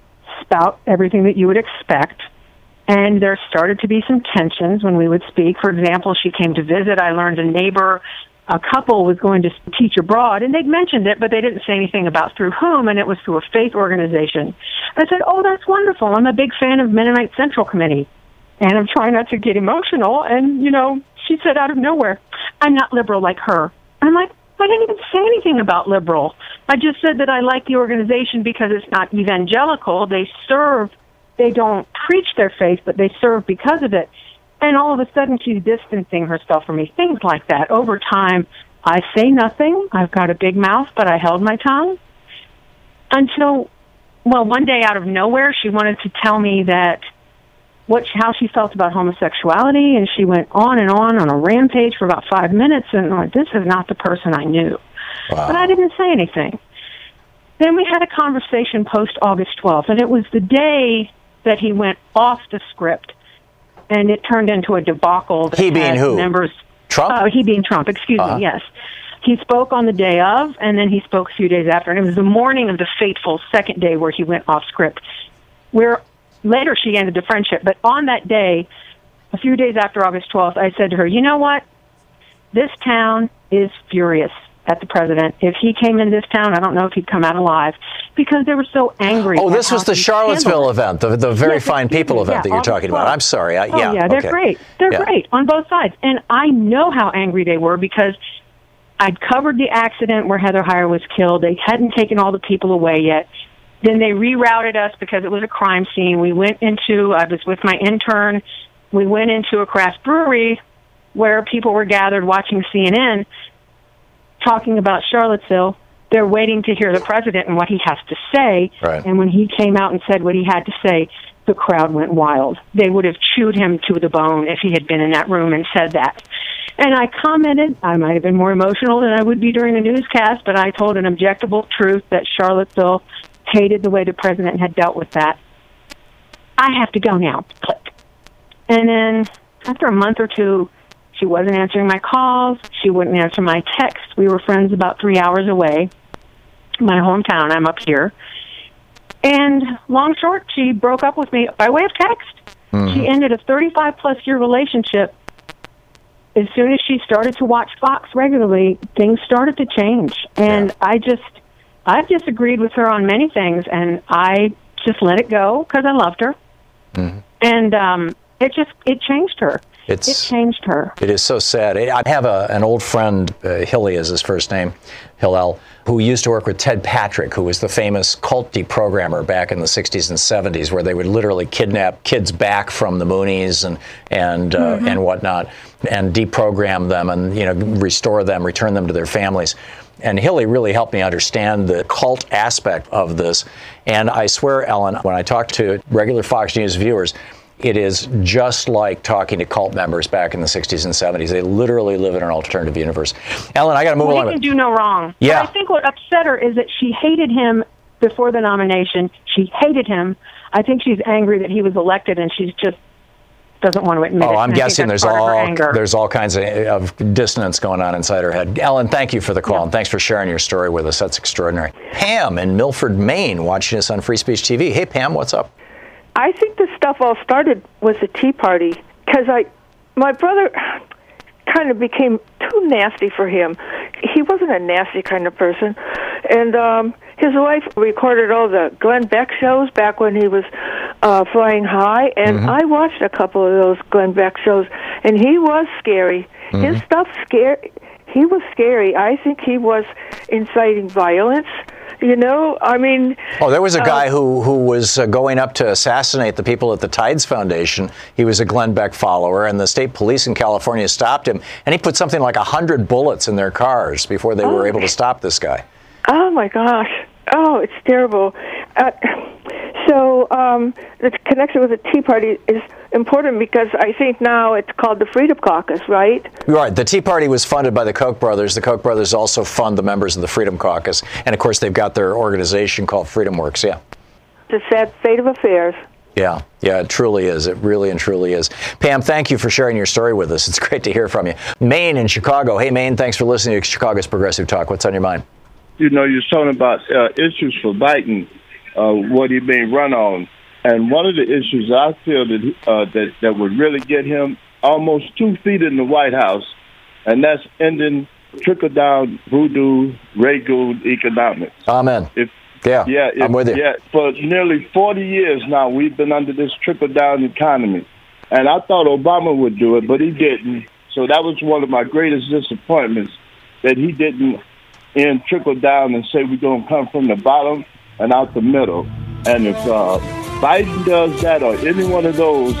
spout everything that you would expect. And there started to be some tensions when we would speak. For example, she came to visit. I learned a couple was going to teach abroad, and they'd mentioned it, but they didn't say anything about through whom, and it was through a faith organization. I said, oh, that's wonderful. I'm a big fan of Mennonite Central Committee, and I'm trying not to get emotional. And, she said out of nowhere, I'm not liberal like her. I'm like, I didn't even say anything about liberal. I just said that I like the organization because it's not evangelical. They don't preach their faith, but they serve because of it. And all of a sudden, she's distancing herself from me. Things like that. Over time, I say nothing. I've got a big mouth, but I held my tongue. Until, well, one day out of nowhere, she wanted to tell me that how she felt about homosexuality, and she went on on a rampage for about 5 minutes, and I'm like, this is not the person I knew. Wow. But I didn't say anything. Then we had a conversation post-August 12th, and it was the day that he went off the script, and it turned into a debacle.
He being who? Trump?
He being Trump, excuse me, yes. He spoke on the day of, and then he spoke a few days after, and it was the morning of the fateful second day where he went off script, where later she ended the friendship. But on that day, a few days after August 12th, I said to her, you know what? This town is furious at the president. If he came in this town, I don't know if he'd come out alive, because they were so angry.
Oh, this was the Charlottesville event, the very fine people event that you're talking about. I'm sorry.
They're great. They're great on both sides. And I know how angry they were because I'd covered the accident where Heather Heyer was killed. They hadn't taken all the people away yet. Then they rerouted us because it was a crime scene. I was with my intern. We went into a craft brewery where people were gathered watching CNN, talking about Charlottesville. They're waiting to hear the president and what he has to say.
Right.
And when he came out and said what he had to say, the crowd went wild. They would have chewed him to the bone if he had been in that room and said that. And I commented, I might have been more emotional than I would be during the newscast, but I told an objectable truth that Charlottesville hated the way the president had dealt with that. I have to go now. Click. And then after a month or two, she wasn't answering my calls. She wouldn't answer my texts. We were friends about 3 hours away. My hometown, I'm up here. And long short, she broke up with me by way of text. Mm-hmm. She ended a 35-plus year relationship. As soon as she started to watch Fox regularly, things started to change. And I've disagreed with her on many things, and I just let it go because I loved her. Mm-hmm. And it changed her. It changed her.
It is so sad. I have an old friend, Hilly is his first name, Hillel, who used to work with Ted Patrick, who was the famous cult deprogrammer back in the 60s and 70s, where they would literally kidnap kids back from the Moonies and whatnot, and deprogram them and restore them, return them to their families. And Hilly really helped me understand the cult aspect of this. And I swear, Ellen, when I talk to regular Fox News viewers, it is just like talking to cult members back in the 60s and 70s. They literally live in an alternative universe. Ellen, I got to move along.
He can do no wrong.
Yeah.
But I think what upset her is that she hated him before the nomination. She hated him. I think she's angry that he was elected, and she's just doesn't want to admit it.
Oh, I'm guessing there's all kinds of dissonance going on inside her head. Ellen, thank you for the call, and thanks for sharing your story with us. That's extraordinary. Pam in Milford, Maine, watching us on Free Speech TV. Hey, Pam, what's up?
I think this stuff all started with the Tea Party because my brother kind of became too nasty for him. He wasn't a nasty kind of person, and his wife recorded all the Glenn Beck shows back when he was flying high, and I watched a couple of those Glenn Beck shows, and he was scary. His stuff he was scary. I think he was inciting violence.
There was a guy who was going up to assassinate the people at the Tides Foundation. He was a Glenn Beck follower, and the state police in California stopped him, and he put something like 100 bullets in their cars before they were able to stop this guy.
Oh, my gosh. Oh, it's terrible. So the connection with the Tea Party is important because I think now it's called the Freedom Caucus, right?
Right. The Tea Party was funded by the Koch brothers. The Koch brothers also fund the members of the Freedom Caucus. And, of course, they've got their organization called Freedom Works, yeah.
It's a sad state of affairs.
Yeah, it truly is. It really and truly is. Pam, thank you for sharing your story with us. It's great to hear from you. Maine in Chicago. Hey, Maine, thanks for listening to Chicago's Progressive Talk. What's on your mind?
You're talking about issues for Biden, what he may run on. And one of the issues I feel that would really get him almost 2 feet in the White House, and that's ending trickle-down voodoo, Ray Gould economics.
Amen. I'm with you.
Yeah, for nearly 40 years now, we've been under this trickle-down economy. And I thought Obama would do it, but he didn't. So that was one of my greatest disappointments, that he didn't end trickle-down and say we're going to come from the bottom and out the middle. And if Biden does that, or any one of those,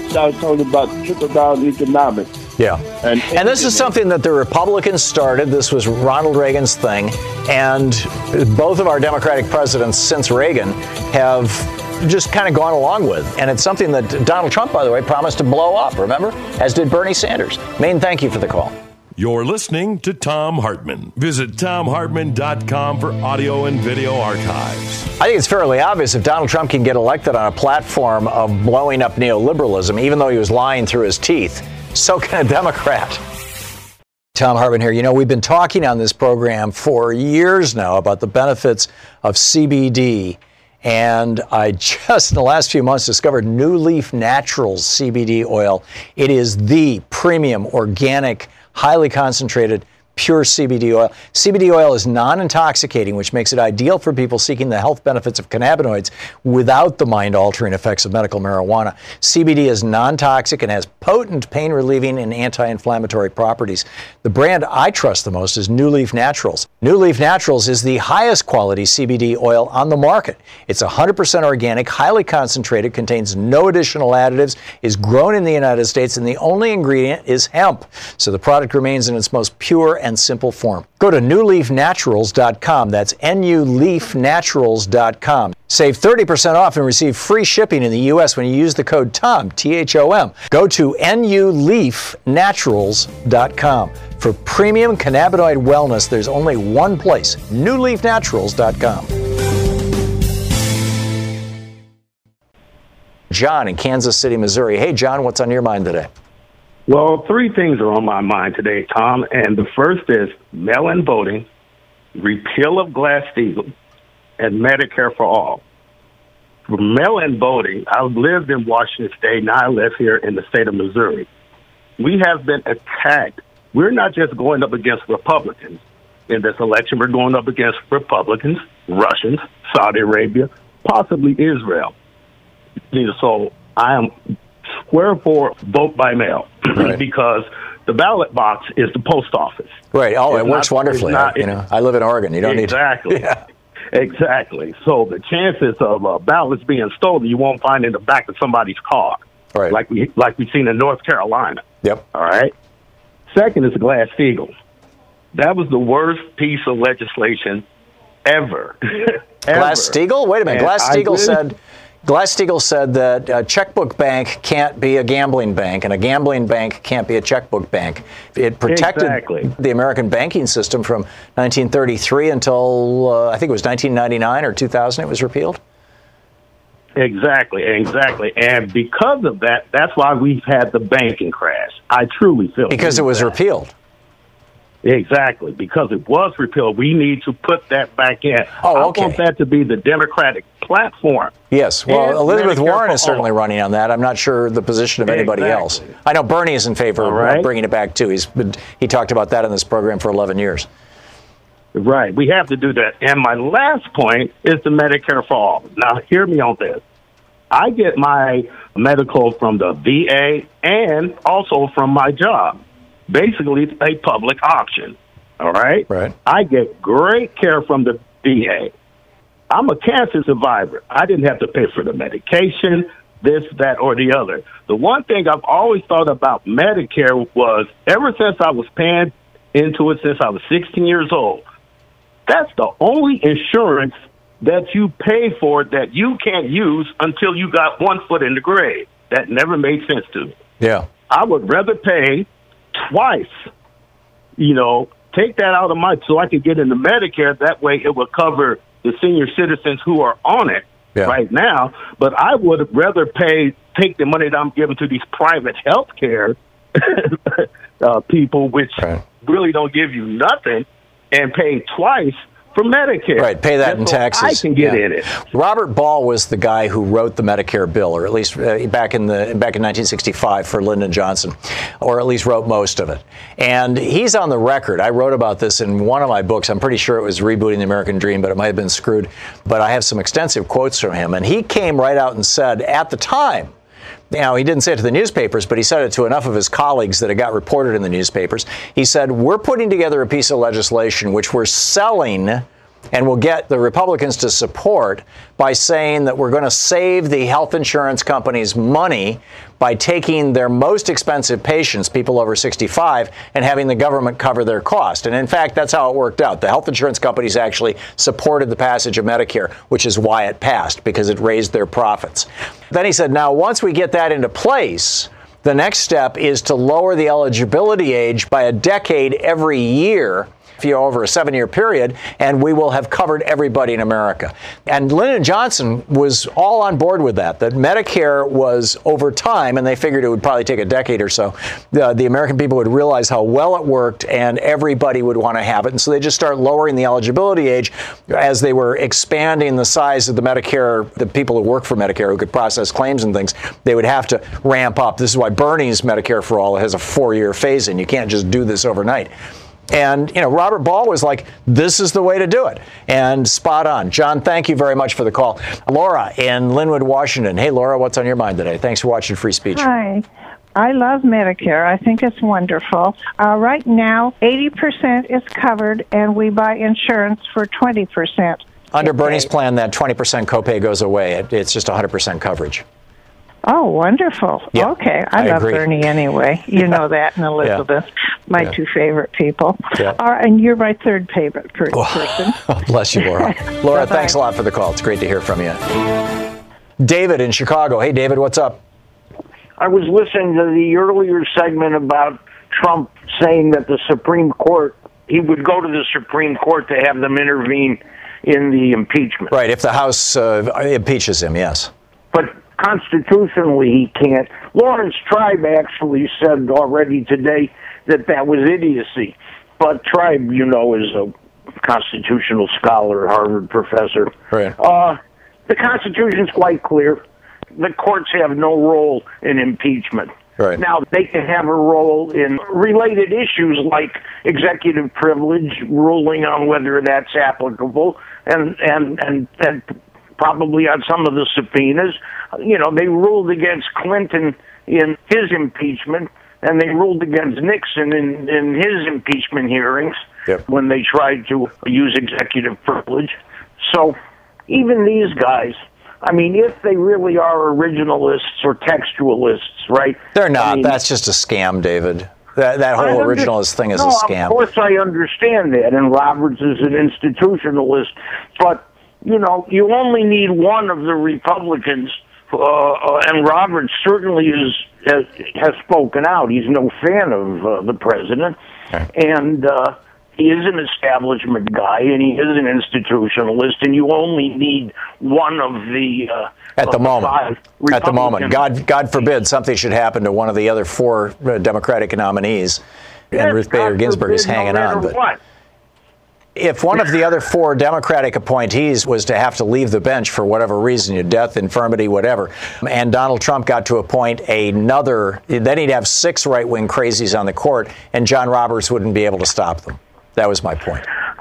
start talking about trickle-down economics.
Yeah. And this is something that the Republicans started. This was Ronald Reagan's thing. And both of our Democratic presidents since Reagan have just kind of gone along with. And it's something that Donald Trump, by the way, promised to blow up, remember? As did Bernie Sanders. Maine, thank you for the call.
You're listening to Thom Hartmann. Visit ThomHartmann.com for audio and video archives.
I think it's fairly obvious if Donald Trump can get elected on a platform of blowing up neoliberalism, even though he was lying through his teeth, so can a Democrat. Thom Hartmann here. You know, we've been talking on this program for years now about the benefits of CBD. And I just, in the last few months, discovered New Leaf Naturals CBD oil. It is the premium, organic, highly concentrated, pure CBD oil. CBD oil is non-intoxicating, which makes it ideal for people seeking the health benefits of cannabinoids without the mind-altering effects of medical marijuana. CBD is non-toxic and has potent pain-relieving and anti-inflammatory properties. The brand I trust the most is New Leaf Naturals. New Leaf Naturals is the highest quality CBD oil on the market. It's 100% organic, highly concentrated, contains no additional additives, is grown in the United States, and the only ingredient is hemp. So the product remains in its most pure and simple form. Go to newleafnaturals.com. That's NULeafnaturals.com. Save 30% off and receive free shipping in the U.S. when you use the code THOM, T-H-O-M. Go to NULeafnaturals.com. For premium cannabinoid wellness, there's only one place, newleafnaturals.com. John in Kansas City, Missouri. Hey, John, what's on your mind today?
Well, three things are on my mind today, Tom, and the first is mail-in voting, repeal of Glass-Steagall, and Medicare for all. For mail-in voting, I've lived in Washington State, now I live here in the state of Missouri. We have been attacked. We're not just going up against Republicans. In this election, we're going up against Republicans, Russians, Saudi Arabia, possibly Israel. So I am square for vote by mail. Right. Because the ballot box is the post office.
Right. Oh, it works wonderfully. I live in Oregon. You don't
exactly.
need to.
Exactly. So the chances of ballots being stolen, you won't find in the back of somebody's car.
Right.
Like we've seen in North Carolina.
Yep.
All right. Second is Glass-Steagall. That was the worst piece of legislation ever.
Glass-Steagall? Wait a minute. Glass-Steagall said that a checkbook bank can't be a gambling bank, and a gambling bank can't be a checkbook bank. It protected the American banking system from 1933 until, I think it was 1999 or 2000 it was repealed.
Exactly. And because of that, that's why we've had the banking crash. I truly feel
because it was repealed.
Exactly, because it was repealed. We need to put that back in.
Oh, okay.
I want that to be the Democratic platform.
Yes, well, Elizabeth Warren is certainly running on that. I'm not sure the position of anybody else. I know Bernie is in favor of bringing it back, too. He talked about that in this program for 11 years.
Right, we have to do that. And my last point is the Medicare for all. Now, hear me on this. I get my medical from the VA and also from my job. Basically, it's a public option, all right?
Right.
I get great care from the VA. I'm a cancer survivor. I didn't have to pay for the medication, this, that, or the other. The one thing I've always thought about Medicare was ever since I was paying into it since I was 16 years old, that's the only insurance that you pay for that you can't use until you got 1 foot in the grave. That never made sense to me.
Yeah.
I would rather pay twice, take that out of so I could get into Medicare. That way it would cover the senior citizens who are on it right now. But I would rather take the money that I'm giving to these private health care people, which really don't give you nothing, and pay twice for Medicare.
Right, pay that in taxes.
I can get in it.
Robert Ball was the guy who wrote the Medicare bill, or at least back in 1965 for Lyndon Johnson, or at least wrote most of it. And he's on the record. I wrote about this in one of my books. I'm pretty sure it was Rebooting the American Dream, but it might have been Screwed. But I have some extensive quotes from him. And he came right out and said, at the time, he didn't say it to the newspapers, but he said it to enough of his colleagues that it got reported in the newspapers. He said, we're putting together a piece of legislation which we're selling and will get the Republicans to support by saying that we're going to save the health insurance companies money by taking their most expensive patients, people over 65, and having the government cover their cost. And in fact, that's how it worked out. The health insurance companies actually supported the passage of Medicare, which is why it passed, because it raised their profits. Then he said, now, once we get that into place, the next step is to lower the eligibility age by a decade every year, over a 7-year period, and we will have covered everybody in America. And Lyndon Johnson was all on board with that Medicare was over time, and they figured it would probably take a decade or so, the American people would realize how well it worked and everybody would want to have it. And so they just start lowering the eligibility age as they were expanding the size of the Medicare, the people who work for Medicare who could process claims and things, they would have to ramp up. This is why Bernie's Medicare for All has a 4-year phase-in. You can't just do this overnight. And, Robert Ball was like, this is the way to do it. And spot on. John, thank you very much for the call. Laura in Linwood, Washington. Hey, Laura, what's on your mind today? Thanks for watching Free Speech.
Hi. I love Medicare. I think it's wonderful. Right now, 80% is covered, and we buy insurance for 20%.
Under Bernie's plan, that 20% copay goes away. It's just 100% coverage.
Oh, wonderful.
Yep,
okay. I love
agree.
Bernie anyway. You know that, and Elizabeth, my two favorite people.
Yeah.
And you're my third favorite person.
Oh, bless you, Laura. Laura, thanks a lot for the call. It's great to hear from you. David in Chicago. Hey, David, what's up?
I was listening to the earlier segment about Trump saying that the Supreme Court, he would go to the Supreme Court to have them intervene in the impeachment.
Right, if the House impeaches him, yes.
But constitutionally, he can't. Lawrence Tribe actually said already today that was idiocy. But Tribe, is a constitutional scholar, Harvard professor.
Right.
The Constitution's quite clear. The courts have no role in impeachment.
Right.
Now, they can have a role in related issues like executive privilege, ruling on whether that's applicable, and probably on some of the subpoenas. They ruled against Clinton in his impeachment, and they ruled against Nixon in his impeachment hearings when they tried to use executive privilege. So even these guys, if they really are originalists or textualists, right?
They're not. That's just a scam, David. That whole originalist thing is a scam.
Of course I understand that, and Roberts is an institutionalist, but you only need one of the Republicans, and Roberts certainly has spoken out. He's no fan of the president, and he is an establishment guy, and he is an institutionalist, and you only need one of the
at the moment. God forbid something should happen to one of the other 4 Democratic nominees, and Ruth Bader Ginsburg is hanging on. But
what?
If one of the other 4 Democratic appointees was to have to leave the bench for whatever reason, death, infirmity, whatever, and Donald Trump got to appoint another, then he'd have 6 right-wing crazies on the court, and John Roberts wouldn't be able to stop them. That was my point.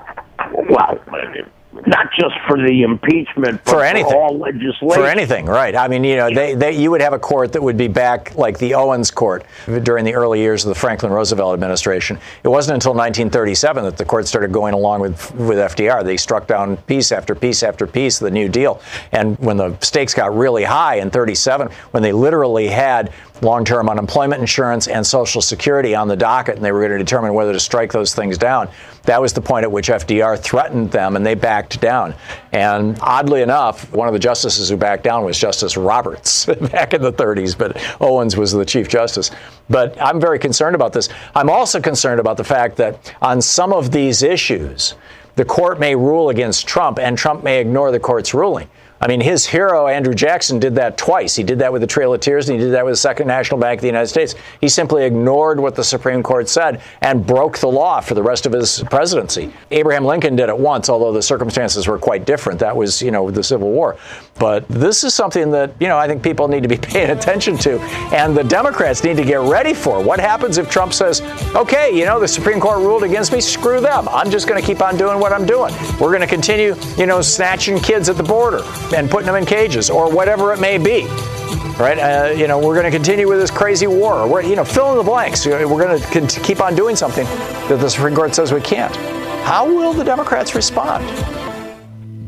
Well, not just for the impeachment, but for all legislation.
For anything, right. You would have a court that would be back like the Owens Court during the early years of the Franklin Roosevelt administration. It wasn't until 1937 that the court started going along with FDR. They struck down piece after piece after piece of the New Deal. And when the stakes got really high in 37, when they literally had long-term unemployment insurance and Social Security on the docket, and they were going to determine whether to strike those things down, that was the point at which FDR threatened them, and they backed down. And oddly enough, one of the justices who backed down was Justice Roberts back in the 30s, but Owens was the Chief Justice. But I'm very concerned about this. I'm also concerned about the fact that on some of these issues, the court may rule against Trump, and Trump may ignore the court's ruling. His hero, Andrew Jackson, did that twice. He did that with the Trail of Tears, and he did that with the Second National Bank of the United States. He simply ignored what the Supreme Court said and broke the law for the rest of his presidency. Abraham Lincoln did it once, although the circumstances were quite different. That was, the Civil War. But this is something that, I think people need to be paying attention to, and the Democrats need to get ready for. What happens if Trump says, okay, the Supreme Court ruled against me, screw them. I'm just going to keep on doing what I'm doing. We're going to continue, snatching kids at the border and putting them in cages or whatever it may be, right? We're going to continue with this crazy war. Or fill in the blanks. We're going to keep on doing something that the Supreme Court says we can't. How will the Democrats respond?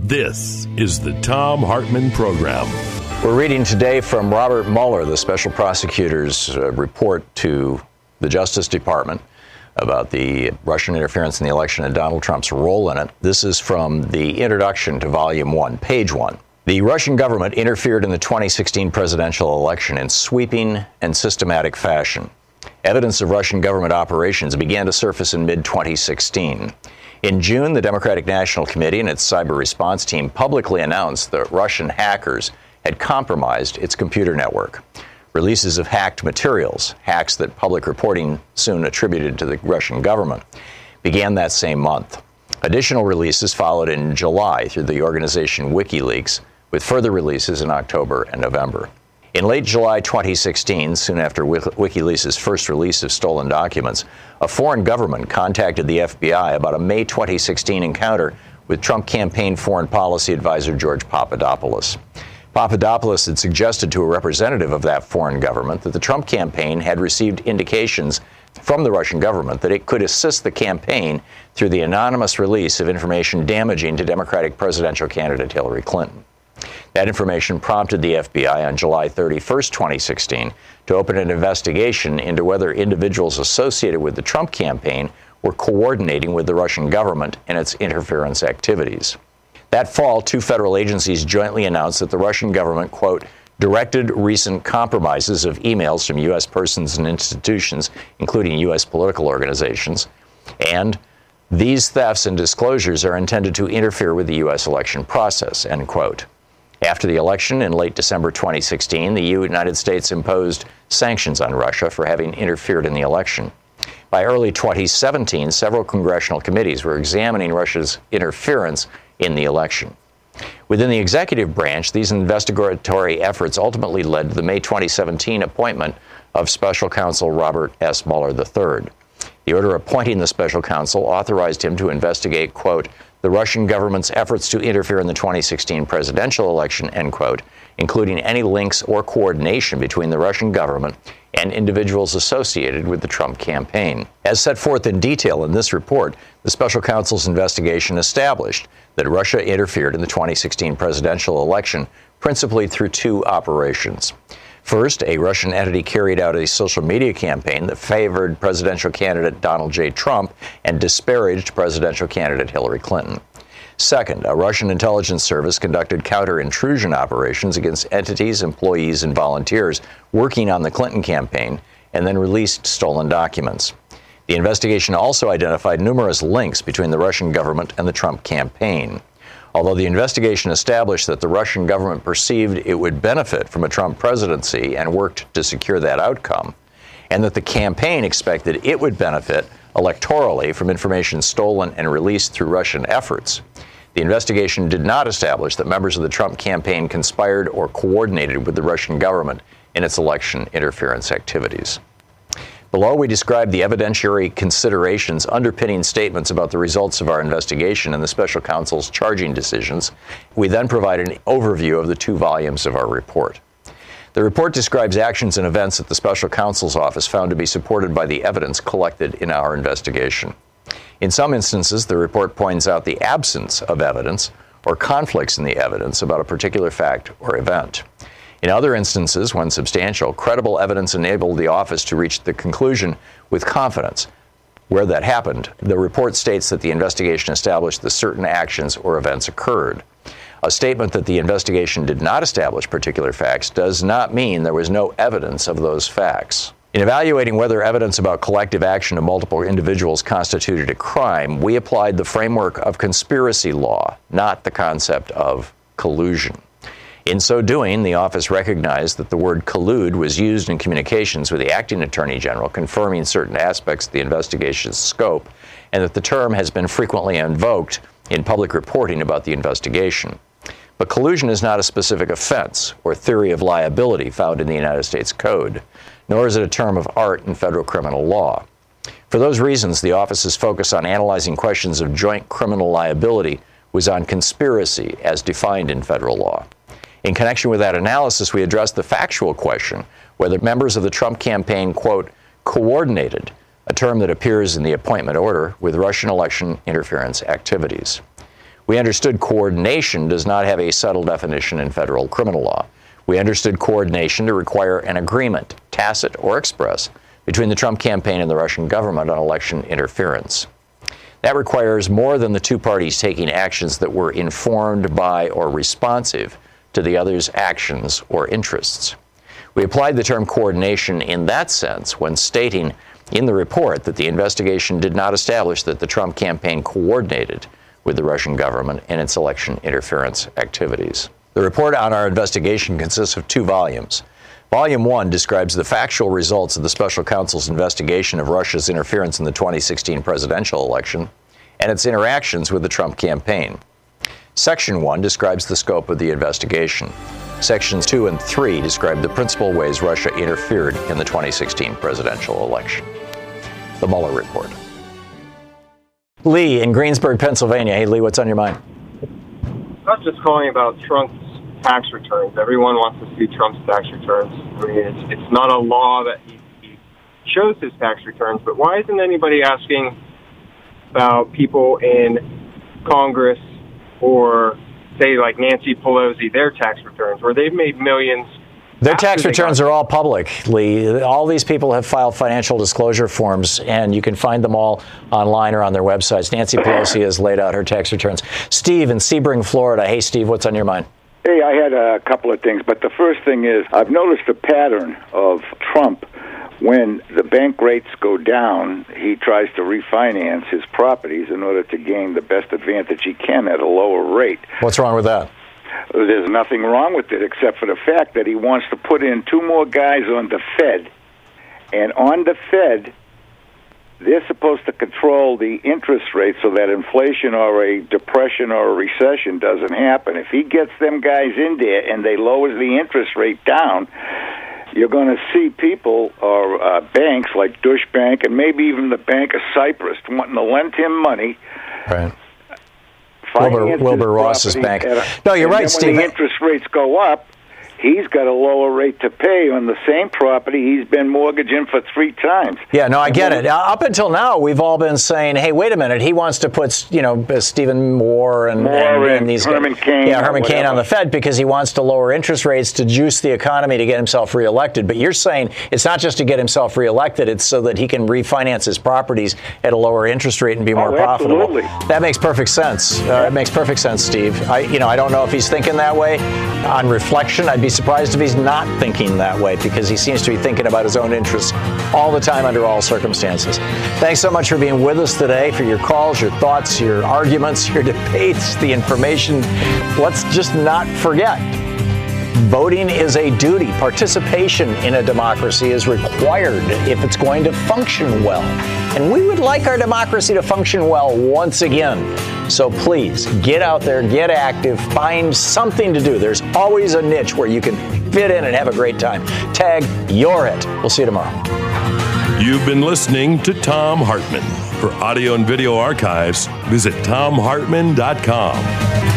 This is the Thom Hartmann Program.
We're reading today from Robert Mueller, the special prosecutor's report to the Justice Department about the Russian interference in the election and Donald Trump's role in it. This is from the introduction to Volume 1, page 1. The Russian government interfered in the 2016 presidential election in sweeping and systematic fashion. Evidence of Russian government operations began to surface in mid-2016. In June, the Democratic National Committee and its cyber response team publicly announced that Russian hackers had compromised its computer network. Releases of hacked materials, hacks that public reporting soon attributed to the Russian government, began that same month. Additional releases followed in July through the organization WikiLeaks, with further releases in October and November. In late July 2016, soon after WikiLeaks' first release of stolen documents, a foreign government contacted the FBI about a May 2016 encounter with Trump campaign foreign policy advisor George Papadopoulos. Papadopoulos had suggested to a representative of that foreign government that the Trump campaign had received indications from the Russian government that it could assist the campaign through the anonymous release of information damaging to Democratic presidential candidate Hillary Clinton. That information prompted the FBI on July 31st, 2016, to open an investigation into whether individuals associated with the Trump campaign were coordinating with the Russian government in its interference activities. That fall, two federal agencies jointly announced that the Russian government, quote, directed recent compromises of emails from U.S. persons and institutions, including U.S. political organizations, and these thefts and disclosures are intended to interfere with the U.S. election process, end quote. After the election in late December 2016, the United States imposed sanctions on Russia for having interfered in the election. By early 2017, several congressional committees were examining Russia's interference in the election. Within the executive branch, these investigatory efforts ultimately led to the May 2017 appointment of Special Counsel Robert S. Mueller III. The order appointing the special counsel authorized him to investigate, quote, the Russian government's efforts to interfere in the 2016 presidential election, end quote, including any links or coordination between the Russian government and individuals associated with the Trump campaign. As set forth in detail in this report, the special counsel's investigation established that Russia interfered in the 2016 presidential election principally through two operations. First, a Russian entity carried out a social media campaign that favored presidential candidate Donald J. Trump and disparaged presidential candidate Hillary Clinton. Second, a Russian intelligence service conducted counter-intrusion operations against entities, employees, and volunteers working on the Clinton campaign and then released stolen documents. The investigation also identified numerous links between the Russian government and the Trump campaign. Although the investigation established that the Russian government perceived it would benefit from a Trump presidency and worked to secure that outcome, and that the campaign expected it would benefit electorally from information stolen and released through Russian efforts, the investigation did not establish that members of the Trump campaign conspired or coordinated with the Russian government in its election interference activities. Below, we describe the evidentiary considerations underpinning statements about the results of our investigation and the special counsel's charging decisions. We then provide an overview of the 2 volumes of our report. The report describes actions and events that the special counsel's office found to be supported by the evidence collected in our investigation. In some instances, the report points out the absence of evidence or conflicts in the evidence about a particular fact or event. In other instances, when substantial, credible evidence enabled the office to reach the conclusion with confidence. Where that happened, the report states that the investigation established that certain actions or events occurred. A statement that the investigation did not establish particular facts does not mean there was no evidence of those facts. In evaluating whether evidence about collective action of multiple individuals constituted a crime, we applied the framework of conspiracy law, not the concept of collusion. In so doing, the office recognized that the word collude was used in communications with the acting attorney general confirming certain aspects of the investigation's scope, and that the term has been frequently invoked in public reporting about the investigation. But collusion is not a specific offense or theory of liability found in the United States Code, nor is it a term of art in federal criminal law. For those reasons, the office's focus on analyzing questions of joint criminal liability was on conspiracy as defined in federal law. In connection with that analysis, we addressed the factual question whether members of the Trump campaign, quote, coordinated, a term that appears in the appointment order, with Russian election interference activities. We understood coordination does not have a subtle definition in federal criminal law. We understood coordination to require an agreement, tacit or express, between the Trump campaign and the Russian government on election interference. That requires more than the two parties taking actions that were informed by or responsive to the other's actions or interests. We applied the term coordination in that sense when stating in the report that the investigation did not establish that the Trump campaign coordinated with the Russian government in its election interference activities. The report on our investigation consists of 2 volumes. Volume 1 describes the factual results of the special counsel's investigation of Russia's interference in the 2016 presidential election and its interactions with the Trump campaign. Section 1 describes the scope of the investigation. Sections 2 and 3 describe the principal ways Russia interfered in the 2016 presidential election. The Mueller Report. Lee in Greensburg, Pennsylvania. Hey, Lee, what's on your mind?
I was just calling about Trump's tax returns. Everyone wants to see Trump's tax returns. I mean, it's not a law that he shows his tax returns, but why isn't anybody asking about people in Congress or, say, like Nancy Pelosi, their tax returns, where they've made millions?
Their tax returns are all public, Lee. All these people have filed financial disclosure forms, and you can find them all online or on their websites. Nancy Pelosi has laid out her tax returns. Steve in Sebring, Florida. Hey, Steve, what's on your mind?
Hey, I had a couple of things, but the first thing is I've noticed a pattern of Trump. When the bank rates go down, he tries to refinance his properties in order to gain the best advantage he can at a lower rate.
What's wrong with that?
There's nothing wrong with it except for the fact that he wants to put in 2 more guys on the Fed. And on the Fed, they're supposed to control the interest rate so that inflation or a depression or a recession doesn't happen. If he gets them guys in there and they lower the interest rate down, you're going to see people or banks like Deutsche Bank and maybe even the Bank of Cyprus wanting to lend him money.
Right. Wilbur Ross's bank. No, you're right, Steve.
When the interest rates go up, he's got a lower rate to pay on the same property he's been mortgaging for 3 times.
Yeah, no, I get it. Up until now, we've all been saying, hey, wait a minute, he wants to put, Stephen Moore and these
Herman Cain.
Yeah, Herman Cain on the Fed because he wants to lower interest rates to juice the economy to get himself reelected. But you're saying it's not just to get himself reelected, it's so that he can refinance his properties at a lower interest rate and be more profitable.
Absolutely.
That makes perfect sense. It makes perfect sense, Steve. I don't know if he's thinking that way. On reflection, I'd be surprised if he's not thinking that way because he seems to be thinking about his own interests all the time under all circumstances. Thanks so much for being with us today, for your calls, your thoughts, your arguments, your debates, the information. Let's just not forget, voting is a duty. Participation in a democracy is required if it's going to function well. And we would like our democracy to function well once again. So please, get out there, get active, find something to do. There's always a niche where you can fit in and have a great time. Tag You're It. We'll see you tomorrow.
You've been listening to Thom Hartmann. For audio and video archives, visit thomhartmann.com.